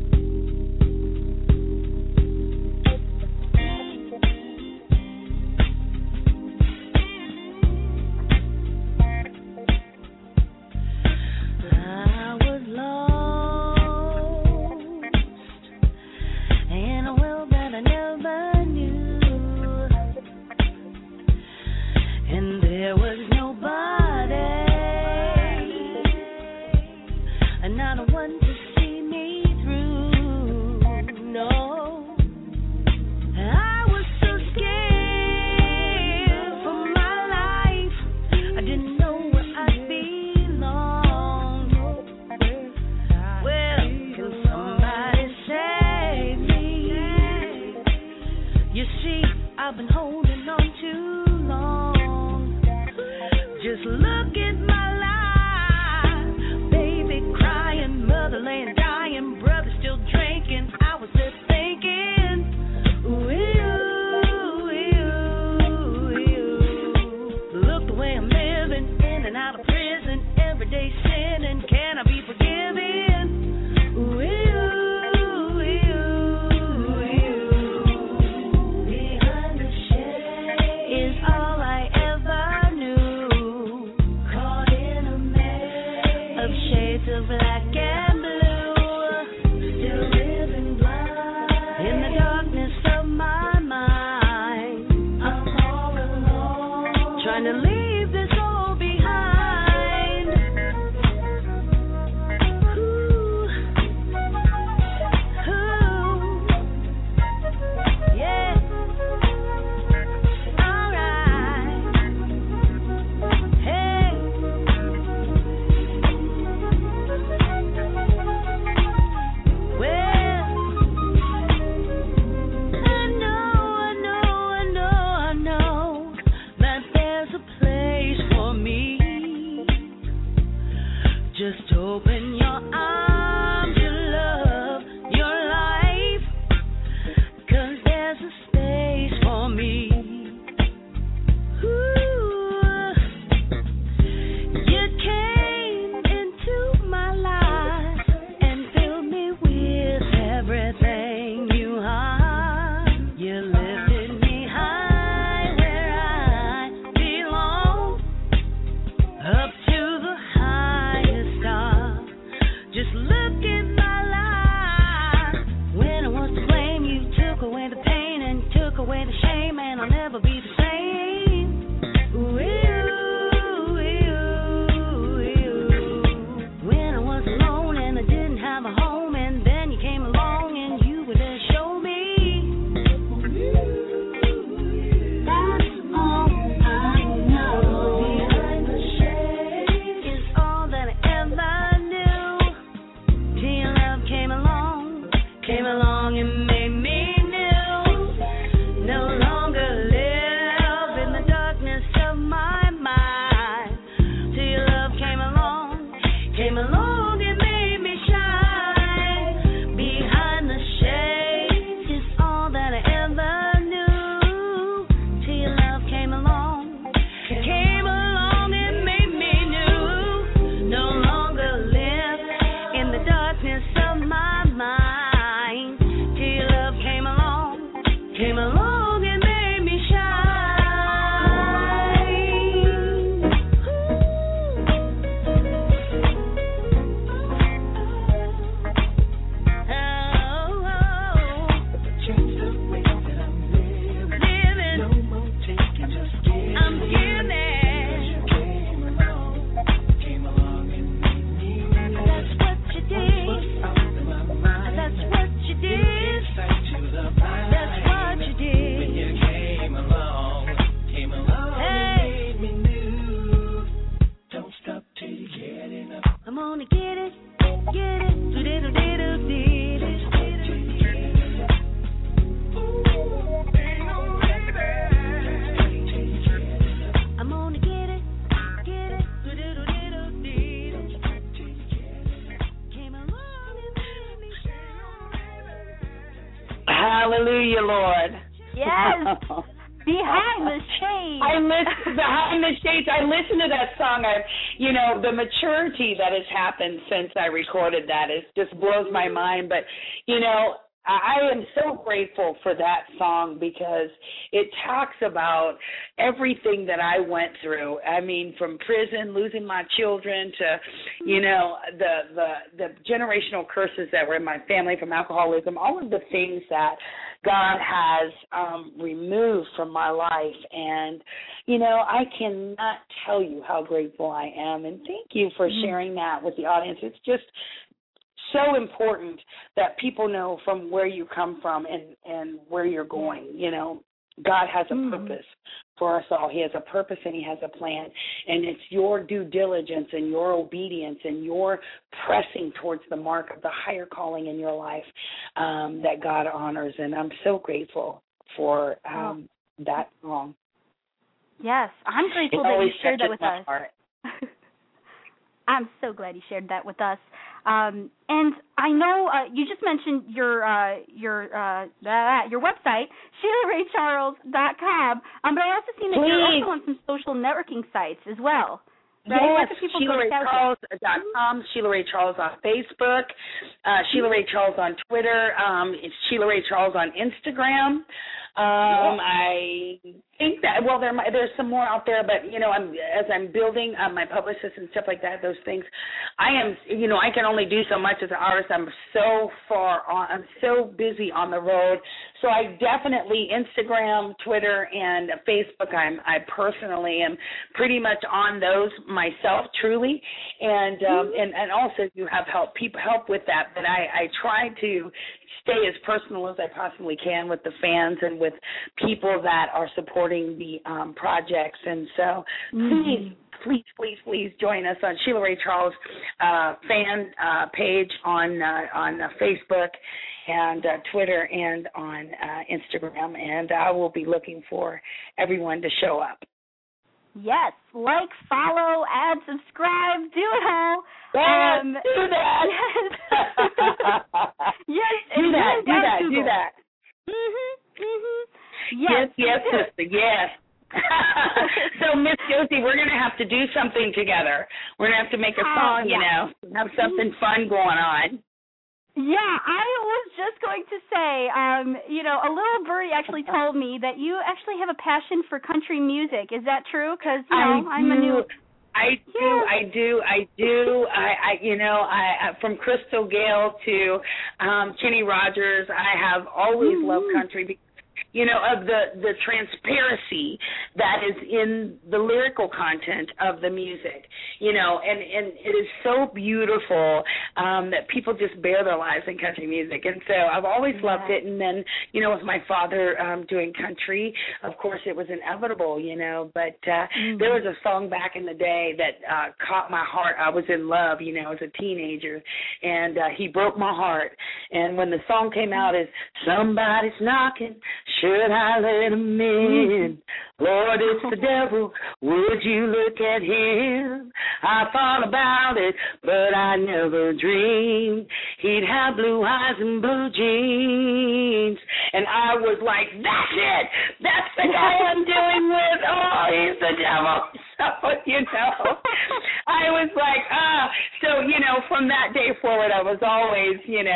Came along and made me shine. Behind the shades is all that I ever knew. Till your love came along. Came along and made me new. No longer live in the darkness of my mind. Till your love came along. Came along and made me shine. I'm gonna get it, do-diddle-diddle-diddle. I'm gonna get it, do-diddle-diddle-diddle. Came along and made me shine. Hallelujah, Lord. Yes. Behind the Shades. Behind the Shades. I listen to that song. The maturity that has happened since I recorded that just blows my mind. But, I am so grateful for that song because it talks about everything that I went through. I mean, from prison, losing my children to, the generational curses that were in my family from alcoholism, all of the things that God has removed from my life. And, I cannot tell you how grateful I am. And thank you for sharing that with the audience. It's just so important that people know from where you come from and where you're going. God has a purpose for us all. He has a purpose and he has a plan. And it's your due diligence and your obedience and your pressing towards the mark of the higher calling in your life that God honors. And I'm so grateful for that song. Yes, I'm grateful that you shared that with us. Heart. I'm so glad you shared that with us. And I know you just mentioned your website, SheilaRayCharles.com, but I also seen that you're also on some social networking sites as well. Right? Yes, SheilaRayCharles.com, Sheila Ray Charles on Facebook, Sheila Ray Charles on Twitter, it's Sheila Ray Charles on Instagram. I think that, there's some more out there, but, as I'm building my publicist and stuff like that, those things, I can only do so much as an artist. I'm so I'm so busy on the road. So I definitely, Instagram, Twitter, and Facebook, I personally am pretty much on those myself, truly. And also you have help with that, but I try to stay as personal as I possibly can with the fans and with people that are supporting the projects. And so please join us on Sheila Ray Charles fan page on Facebook and Twitter and on Instagram. And I will be looking for everyone to show up. Yes, like, follow, add, subscribe, do it all. Yes, do that. Yes. Do that. Yes, sister, yes. So, Miss Josie, we're going to have to do something together. We're going to have to make a song, have something fun going on. Yeah, I was just going to say, a little birdie actually told me that you actually have a passion for country music. Is that true? Because, I'm a new... I do. From Crystal Gale to Kenny Rogers, I have always loved country because, of the transparency that is in the lyrical content of the music, and it is so beautiful that people just bear their lives in country music. And so I've always loved it. And then, with my father doing country, of course, it was inevitable, but there was a song back in the day that caught my heart. I was in love, as a teenager, and he broke my heart. And when the song came out as Somebody's Knocking, should I let him in? Lord, it's the devil. Would you look at him? I thought about it, but I never dreamed he'd have blue eyes and blue jeans. And I was like, that's it. That's the guy I'm dealing with. Oh, he's the devil. So, I was like, So, from that day forward, I was always,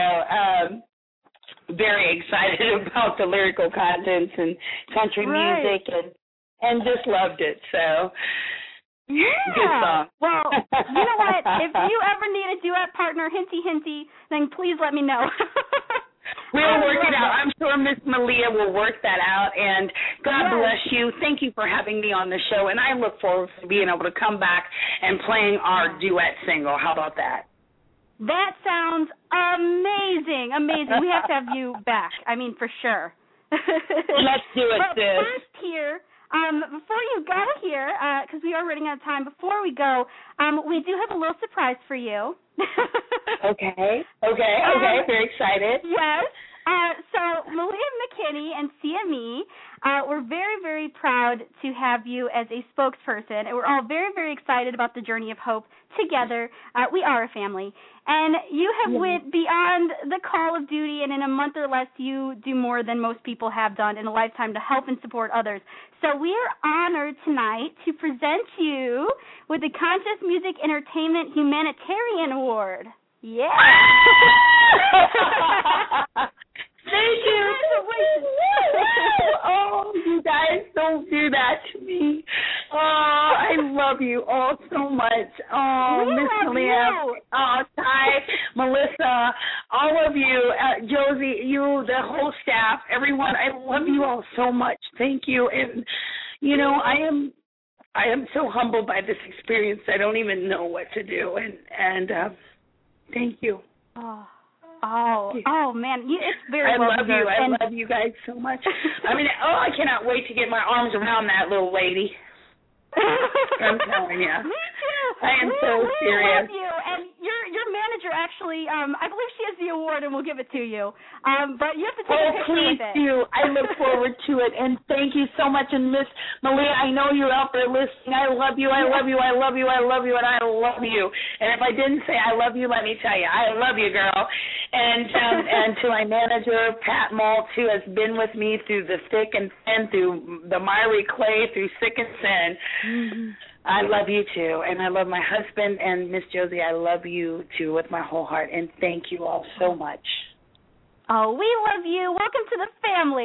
very excited about the lyrical contents and country music and just loved it. So, good song. Well, you know what? If you ever need a duet partner, hinty, then please let me know. We'll work it out. I'm sure Miss Malia will work that out. And God bless you. Thank you for having me on the show. And I look forward to being able to come back and playing our duet single. How about that? That sounds amazing. We have to have you back. I mean, for sure. Let's do it, but sis. First here, before you go here, because we are running out of time, before we go, we do have a little surprise for you. Okay. Very excited. Yes. So Malia McKinney and CME, we're very, very proud to have you as a spokesperson, and we're all very, very excited about the journey of hope together. We are a family, and you have went beyond the call of duty, and in a month or less, you do more than most people have done in a lifetime to help and support others. So we are honored tonight to present you with the Conscious Music Entertainment Humanitarian Award. Yeah. Thank you. Oh, you guys don't do that to me. Oh, I love you all so much. Oh, Miss Malia. Oh, Ty, Melissa, all of you, Josie, you, the whole staff, everyone. I love you all so much. Thank you. And I am so humbled by this experience. I don't even know what to do. And thank you. Oh, man, it's very well deserved. I love you guys so much. I mean, I cannot wait to get my arms around that little lady. I'm telling you. Me too. I am so serious. We love you, and your manager actually, I believe she has the award, and we'll give it to you. But you have to take a picture please with it. do. I look forward to it, and thank you so much. And Miss Malia, I know you're out there listening. I love you. I love you. I love you. I love you, and I love you. And if I didn't say I love you, let me tell you, I love you, girl. And to my manager, Pat Maltz, who has been with me through the thick and thin, through the miry clay, through thick and thin. Mm-hmm. I love you too, and I love my husband, and Miss Josie, I love you too with my whole heart, and thank you all so much. Oh, we love you. Welcome to the family.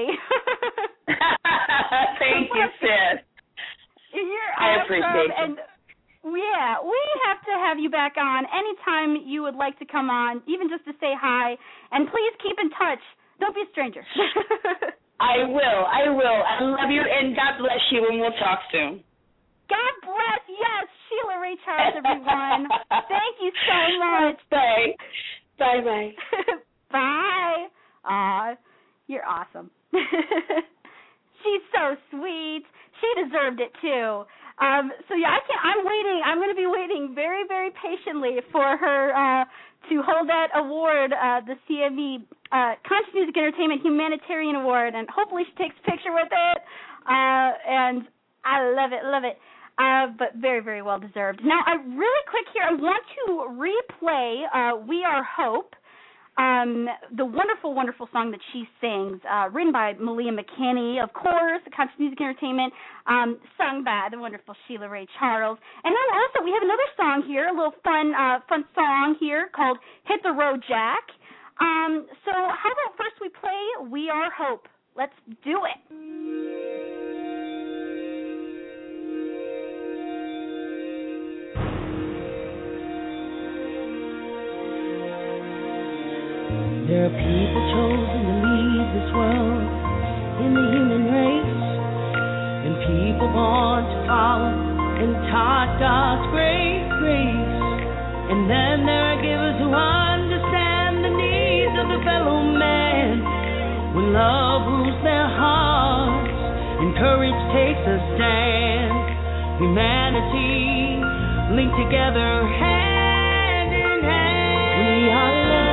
Thank you, sis. You're I awesome, appreciate you. And yeah, we have to have you back on anytime you would like to come on, even just to say hi, and please keep in touch. Don't be a stranger. I will. I love you, and God bless you, and we'll talk soon. God bless. Yes, Sheila Ray Charles, everyone. Thank you so much. Bye. Bye. Bye. Aw, you're awesome. She's so sweet. She deserved it too. So yeah, I'm waiting. I'm going to be waiting very, very patiently for her to hold that award, the CME Conscious Music Entertainment Humanitarian Award, and hopefully she takes a picture with it. And I love it. But very, very well deserved. Now, really quick here, I want to replay We Are Hope, the wonderful, wonderful song that she sings, written by Malia McKinney, of course, Conscious Music Entertainment, sung by the wonderful Sheila Ray Charles. And then also we have another song here, a little fun song here called Hit the Road, Jack. So how about first we play We Are Hope? Let's do it. There are people chosen to lead this world in the human race, and people born to follow and taught God's great grace. And then there are givers who understand the needs of the fellow man. When love rules their hearts and courage takes a stand, humanity linked together hand in hand. We are love.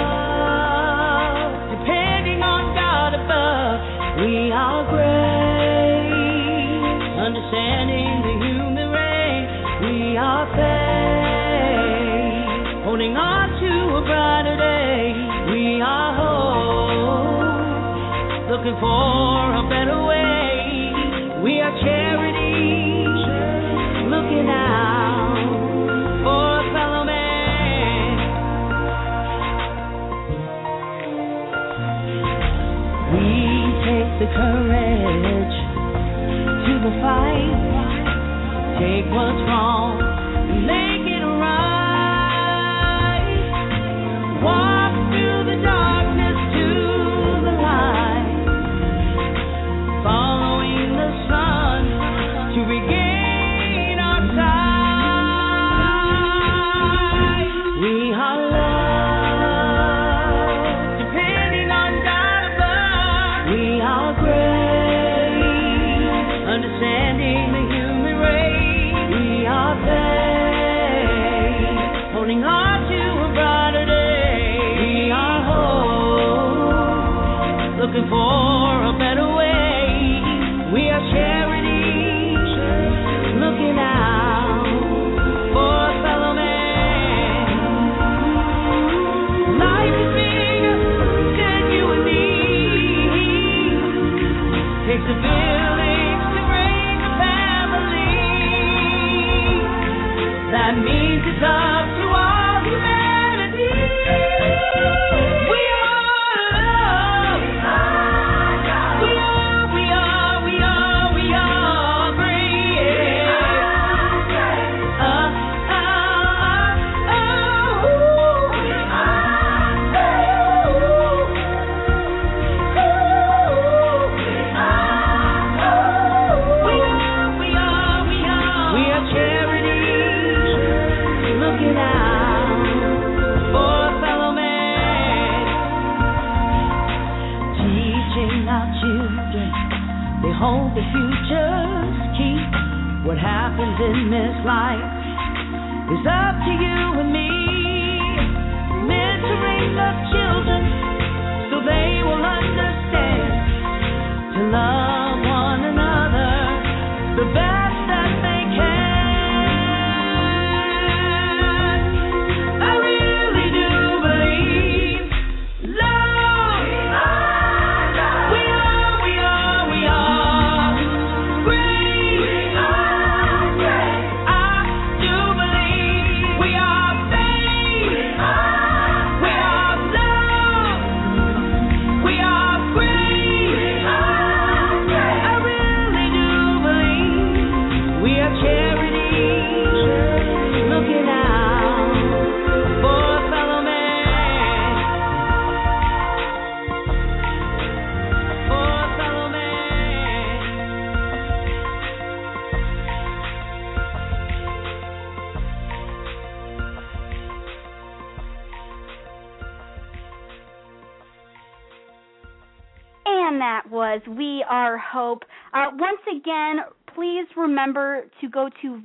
We are great, understanding the human race. We are fair. looking for a better way. We are charity, looking out for a fellow man. We take the courage to the fight, take what's wrong, make it right. Walk through the darkness to the light, following the sun to regain our sight. We are love, depending on God above. We are grace, understanding the human race. We are faith, holding on to a brighter day. We are hope, looking for a better way. We are charity, looking out for a fellow man. Life is bigger than you and me. Takes a village to raise a family. That means it's up to all humanity. We are love. We are great. We are charity, looking out for a fellow man. Teaching our children, they hold the future's key. What happens in this life is up to you and me. Mentoring the children so they will understand to love one another the best that they can. I really do believe love. We are great. I do believe we are faith. We are love. We are great. I really do believe we are charity, looking out for a fellow man. For a fellow man. And that was We Are Hope. Once again, please remember to go to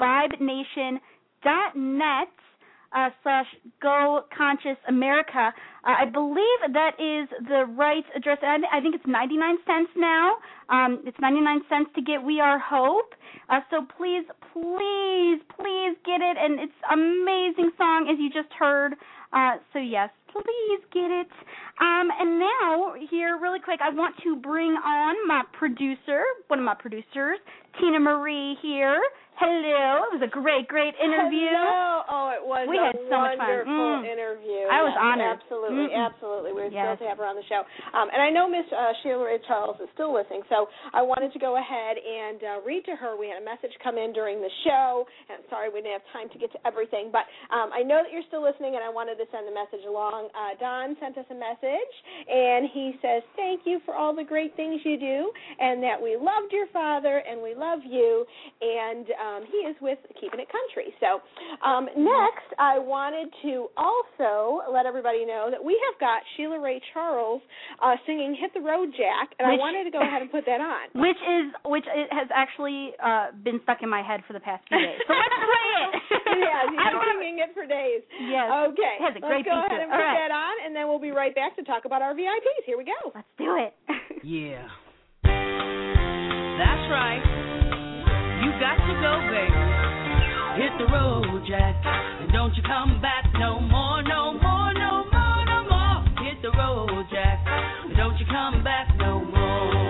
vibeNation.net/Go Conscious America. I believe that is the right address. I think it's 99 cents now. It's 99 cents to get We Are Hope. So please get it. And it's an amazing song, as you just heard. So yes, please get it. And now, here, really quick, I want to bring on my producer, one of my producers, Tina Marie here. Hello. It was a great interview. Hello. Oh, it was we had so much fun. Wonderful interview. I was honored. Absolutely. We're thrilled to have her on the show. And I know Miss Sheila Ray Charles is still listening, so I wanted to go ahead and read to her. We had a message come in during the show, and I'm sorry we didn't have time to get to everything, but I know that you're still listening, and I wanted to send the message along. Don sent us a message, and he says, thank you for all the great things you do, and that we loved your father, and we love you, and he is with Keeping It Country. So next, I wanted to also let everybody know that we have got Sheila Ray Charles singing Hit the Road, Jack, and I wanted to go ahead and put that on. Which has actually been stuck in my head for the past few days. So let's play it. Yeah, you've been singing it for days. Yes. Okay. It has a great Let's go ahead and put right. that on, and then we'll be right back to talk about our VIPs. Here we go. Let's do it. Yeah. That's right. You got to go, baby. Hit the road, Jack, and don't you come back no more, no more, no more, no more. Hit the road, Jack, and don't you come back no more.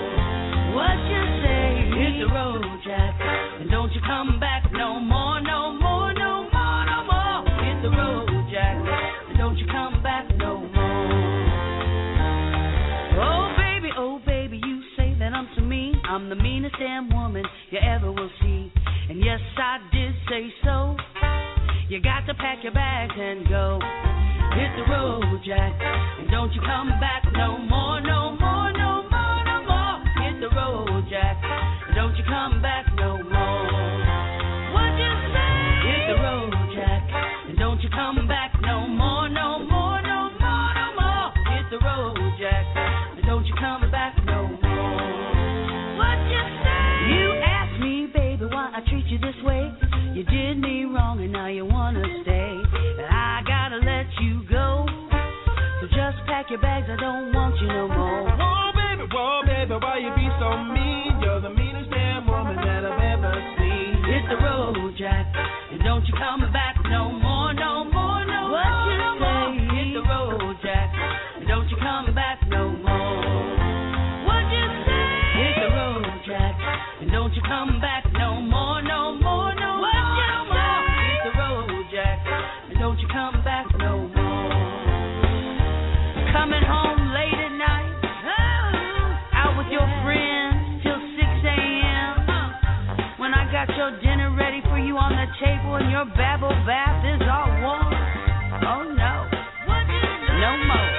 meanest damn woman you ever will see. And yes, I did say so. You got to pack your bags and go. Hit the road, Jack, and don't you come back no more, no more, no more, no more. Hit the road, Jack, and don't you come back no more. What you say? Hit the road, Jack, and don't you come back no more, no more, no more, no more. Hit the road, Jack, and don't you come back no more. What you say? You asked me, baby, why I treat you this way. You did me wrong and now you wanna stay. And I gotta let you go. So just pack your bags, I don't want you no more. Whoa, baby, why you be so mean? You're the meanest damn woman that I've ever seen. Hit the road, Jack, and don't you come back no more, no more, no what more, no more. Hit the road, Jack, and don't you come back no more. What you say? Hit the road, Jack, and don't you come back no more, no more, no more. Don't you come back no more. Coming home late at night, out with your friends till 6 a.m. When I got your dinner ready for you on the table and your babble bath is all warm. Oh no, no more.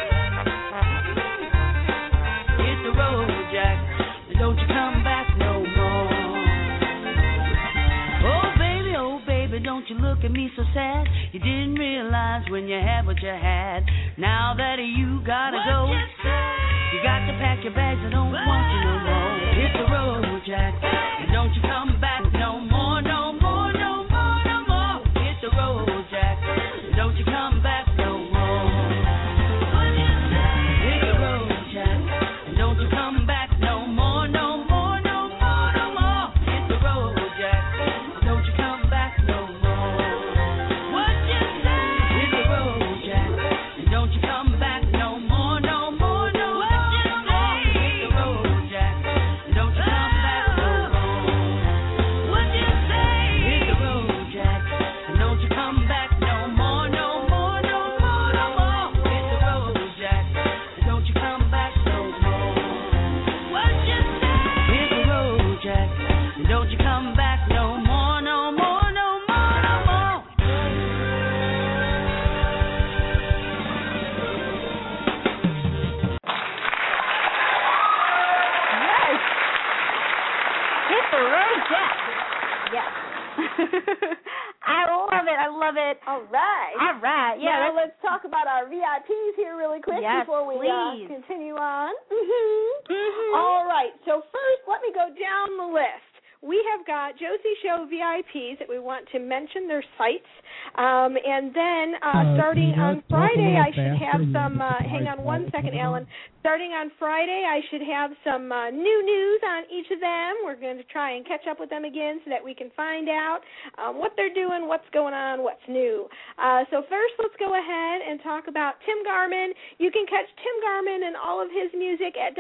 Hit the road, Jack, and don't you come back no more. Oh baby, don't you look at me so sad. You didn't realize when you had what you had. Now that you gotta go, you got to pack your bags. I don't want you no more. Hit the road, Jack, and don't you come back no more, no more, no more, no more. Hit the road, Jack, and don't you come back no more. Hit the road, Jack, and don't you come back no more, no more, no more, no more. Hit the road, Jack, and don't you come back no more. Don't you come back no more, no more, no more, no more. Hit the road, Jack, don't you come back no more. What you say? Hit the road, Jack, don't you come back no more, no more, no more, no more. Hit the road, Jack, don't you come back no more. What you say? Hit the road, Jack, don't you come back no more, no more, no more, no more. Yes. I love it. All right. Yeah. Now let's talk about our VIPs here really quick before we continue on. All right. So first, let me go down the list. We have got Josie Show VIPs that we want to mention their sites. And then starting on Friday, I should have some, hang on one second, Alan. Starting on Friday, I should have some new news on each of them. We're going to try and catch up with them again so that we can find out what they're doing, what's going on, what's new. So first, let's go ahead and talk about Tim Garmin. You can catch Tim Garmin and all of his music at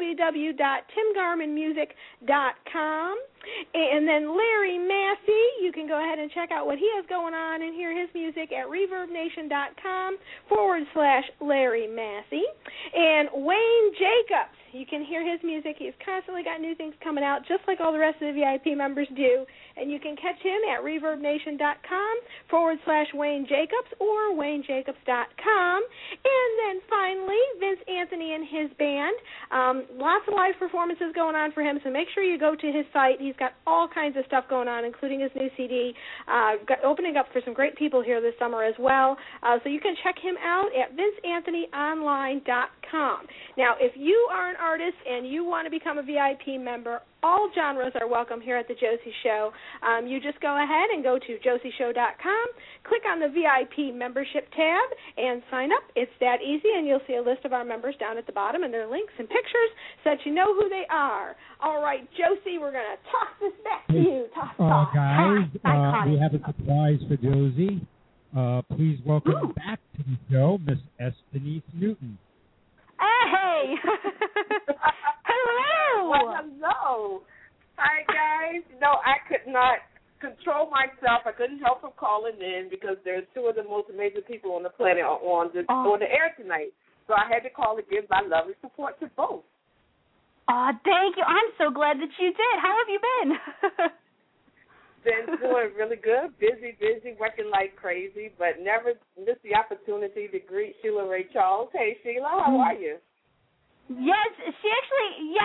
www.timgarminmusic.com. And then Larry Massey, you can go ahead and check out what he has going on and hear his music at reverbnation.com/Larry Massey. And Wayne Jacobs, you can hear his music. He's constantly got new things coming out, just like all the rest of the VIP members do. And you can catch him at reverbnation.com/Wayne Jacobs or WayneJacobs.com. And then finally, Vince Anthony and his band. Lots of live performances going on for him, so make sure you go to his site. He's got all kinds of stuff going on, including his new CD, opening up for some great people here this summer as well. So you can check him out at VinceAnthonyOnline.com. Now, if you are an artist and you want to become a VIP member, all genres are welcome here at the Josie Show. You just go ahead and go to josieshow.com, click on the VIP membership tab, and sign up. It's that easy, and you'll see a list of our members down at the bottom and their links and pictures so that you know who they are. All right, Josie, we're going to toss this back to you. Guys, we have a surprise for Josie. Please welcome back to the show, Miss Estenice Newton. Hey! Hello! Well, hello. Hi, guys. No, I could not control myself. I couldn't help from calling in because there's two of the most amazing people on the planet on the air tonight. So I had to call to give my love and support to both. Oh, thank you. I'm so glad that you did. How have you been? Been doing really good. Busy, working like crazy, but never missed the opportunity to greet Sheila Ray Charles. Hey, Sheila, how are you? Yes, she actually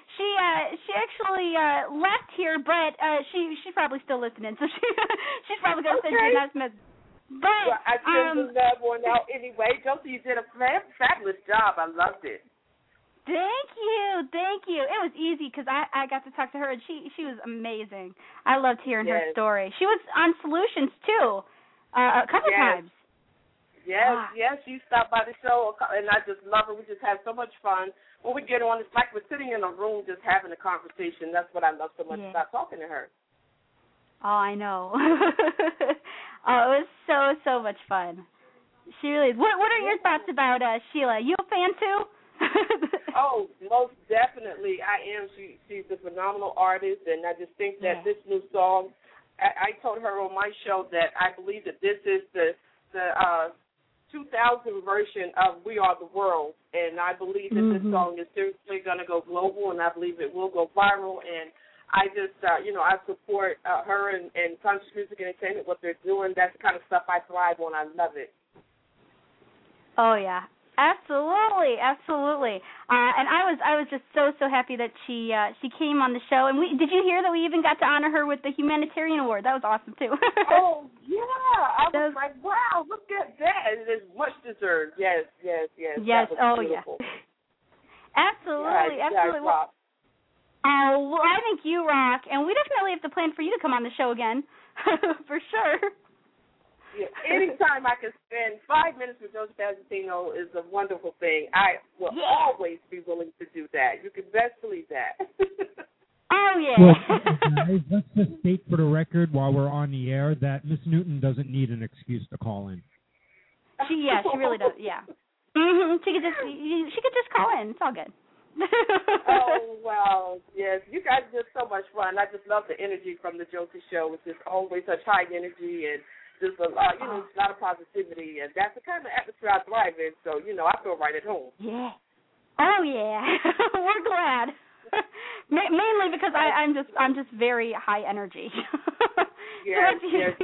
left here, but she's probably still listening, so she's probably going to send you a nice message. But well, I send the love one out anyway. Josie, you did a fabulous job. I loved it. Thank you. It was easy because I got to talk to her, and she was amazing. I loved hearing her story. She was on Solutions too, a couple times. Yes, she stopped by the show, and I just love her. We just have so much fun. When we get on, it's like we're sitting in a room just having a conversation. That's what I love so much about talking to her. Oh, I know. It was so much fun. She really is. What are your thoughts about Sheila? You a fan too? Oh, most definitely. I am. She's a phenomenal artist, and I just think that this new song, I told her on my show that I believe that this is the 2000 version of We Are the World, and I believe that this song is seriously going to go global, and I believe it will go viral, and I just, I support her and Conscious Music Entertainment, what they're doing. That's the kind of stuff I thrive on. I love it. Oh, yeah. Absolutely. And I was just so happy that she came on the show. And did you hear that we even got to honor her with the Humanitarian Award? That was awesome too. Oh yeah, I was like, wow, look at that! It is much deserved. Yes. Oh beautiful. Yeah. Absolutely. Rock. Oh, well, I think you rock, and we definitely have to plan for you to come on the show again, for sure. Yeah, anytime I can spend 5 minutes with Josie Pasatino is a wonderful thing. I will always be willing to do that. You can best believe that. Oh, yeah. Well, guys, let's just state for the record while we're on the air that Miss Newton doesn't need an excuse to call in. She really does, yeah. Mm-hmm. She could just call in. It's all good. Oh, well, yes. You guys are just so much fun. I just love the energy from the Josie Show. It's just always such high energy and just a lot, a lot of positivity, and that's the kind of atmosphere I thrive in. So, I feel right at home. Yeah. Oh yeah. We're glad. Mainly because I'm just very high energy. Yes.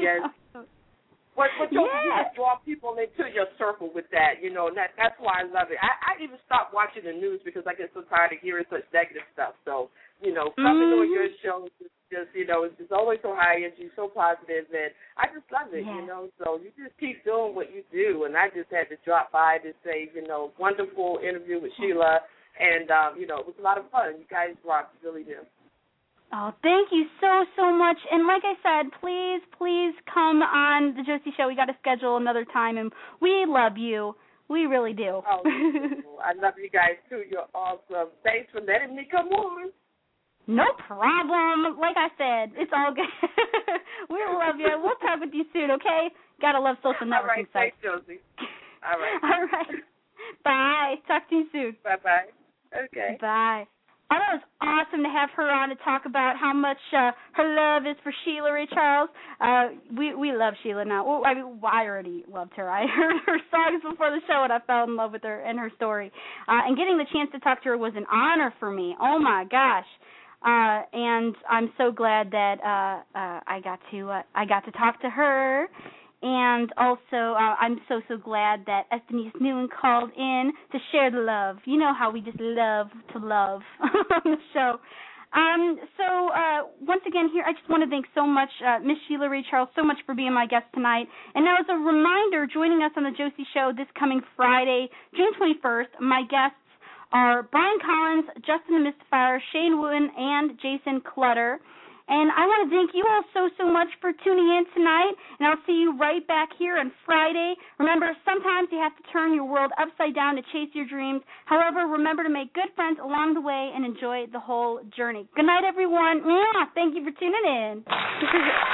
What you just draw people into your circle with that, and that's why I love it. I even stopped watching the news because I get so tired of hearing such negative stuff. So, coming on your show it's just always so high energy, so positive, and I just love it, So you just keep doing what you do, and I just had to drop by to say, wonderful interview with Sheila, and, it was a lot of fun. You guys rock, you really do. Oh, thank you so much. And like I said, please come on the Josie Show. We got to schedule another time, and we love you. We really do. Oh, I love you guys, too. You're awesome. Thanks for letting me come on. No problem. Like I said, it's all good. We love you. We'll talk with you soon, okay? Gotta love social networking sites. All right, thanks, Josie. All right. All right. Bye. Talk to you soon. Bye-bye. Okay. Bye. Oh, that was awesome to have her on to talk about how much her love is for Sheila Ray Charles. We love Sheila now. Well, I already loved her. I heard her songs before the show, and I fell in love with her and her story. And getting the chance to talk to her was an honor for me. Oh, my gosh. And I'm so glad that I got to talk to her, and also I'm so glad that Estanice Newton called in to share the love. You know how we just love to love on the show. So once again here, I just want to thank so much Miss Sheila Ray Charles so much for being my guest tonight. And now as a reminder, joining us on the Josie Show this coming Friday, June 21st, my guests are Brian Collins, Justin the Mystifier, Shane Wooten, and Jason Clutter. And I want to thank you all so much for tuning in tonight, and I'll see you right back here on Friday. Remember, sometimes you have to turn your world upside down to chase your dreams. However, remember to make good friends along the way and enjoy the whole journey. Good night, everyone. Thank you for tuning in.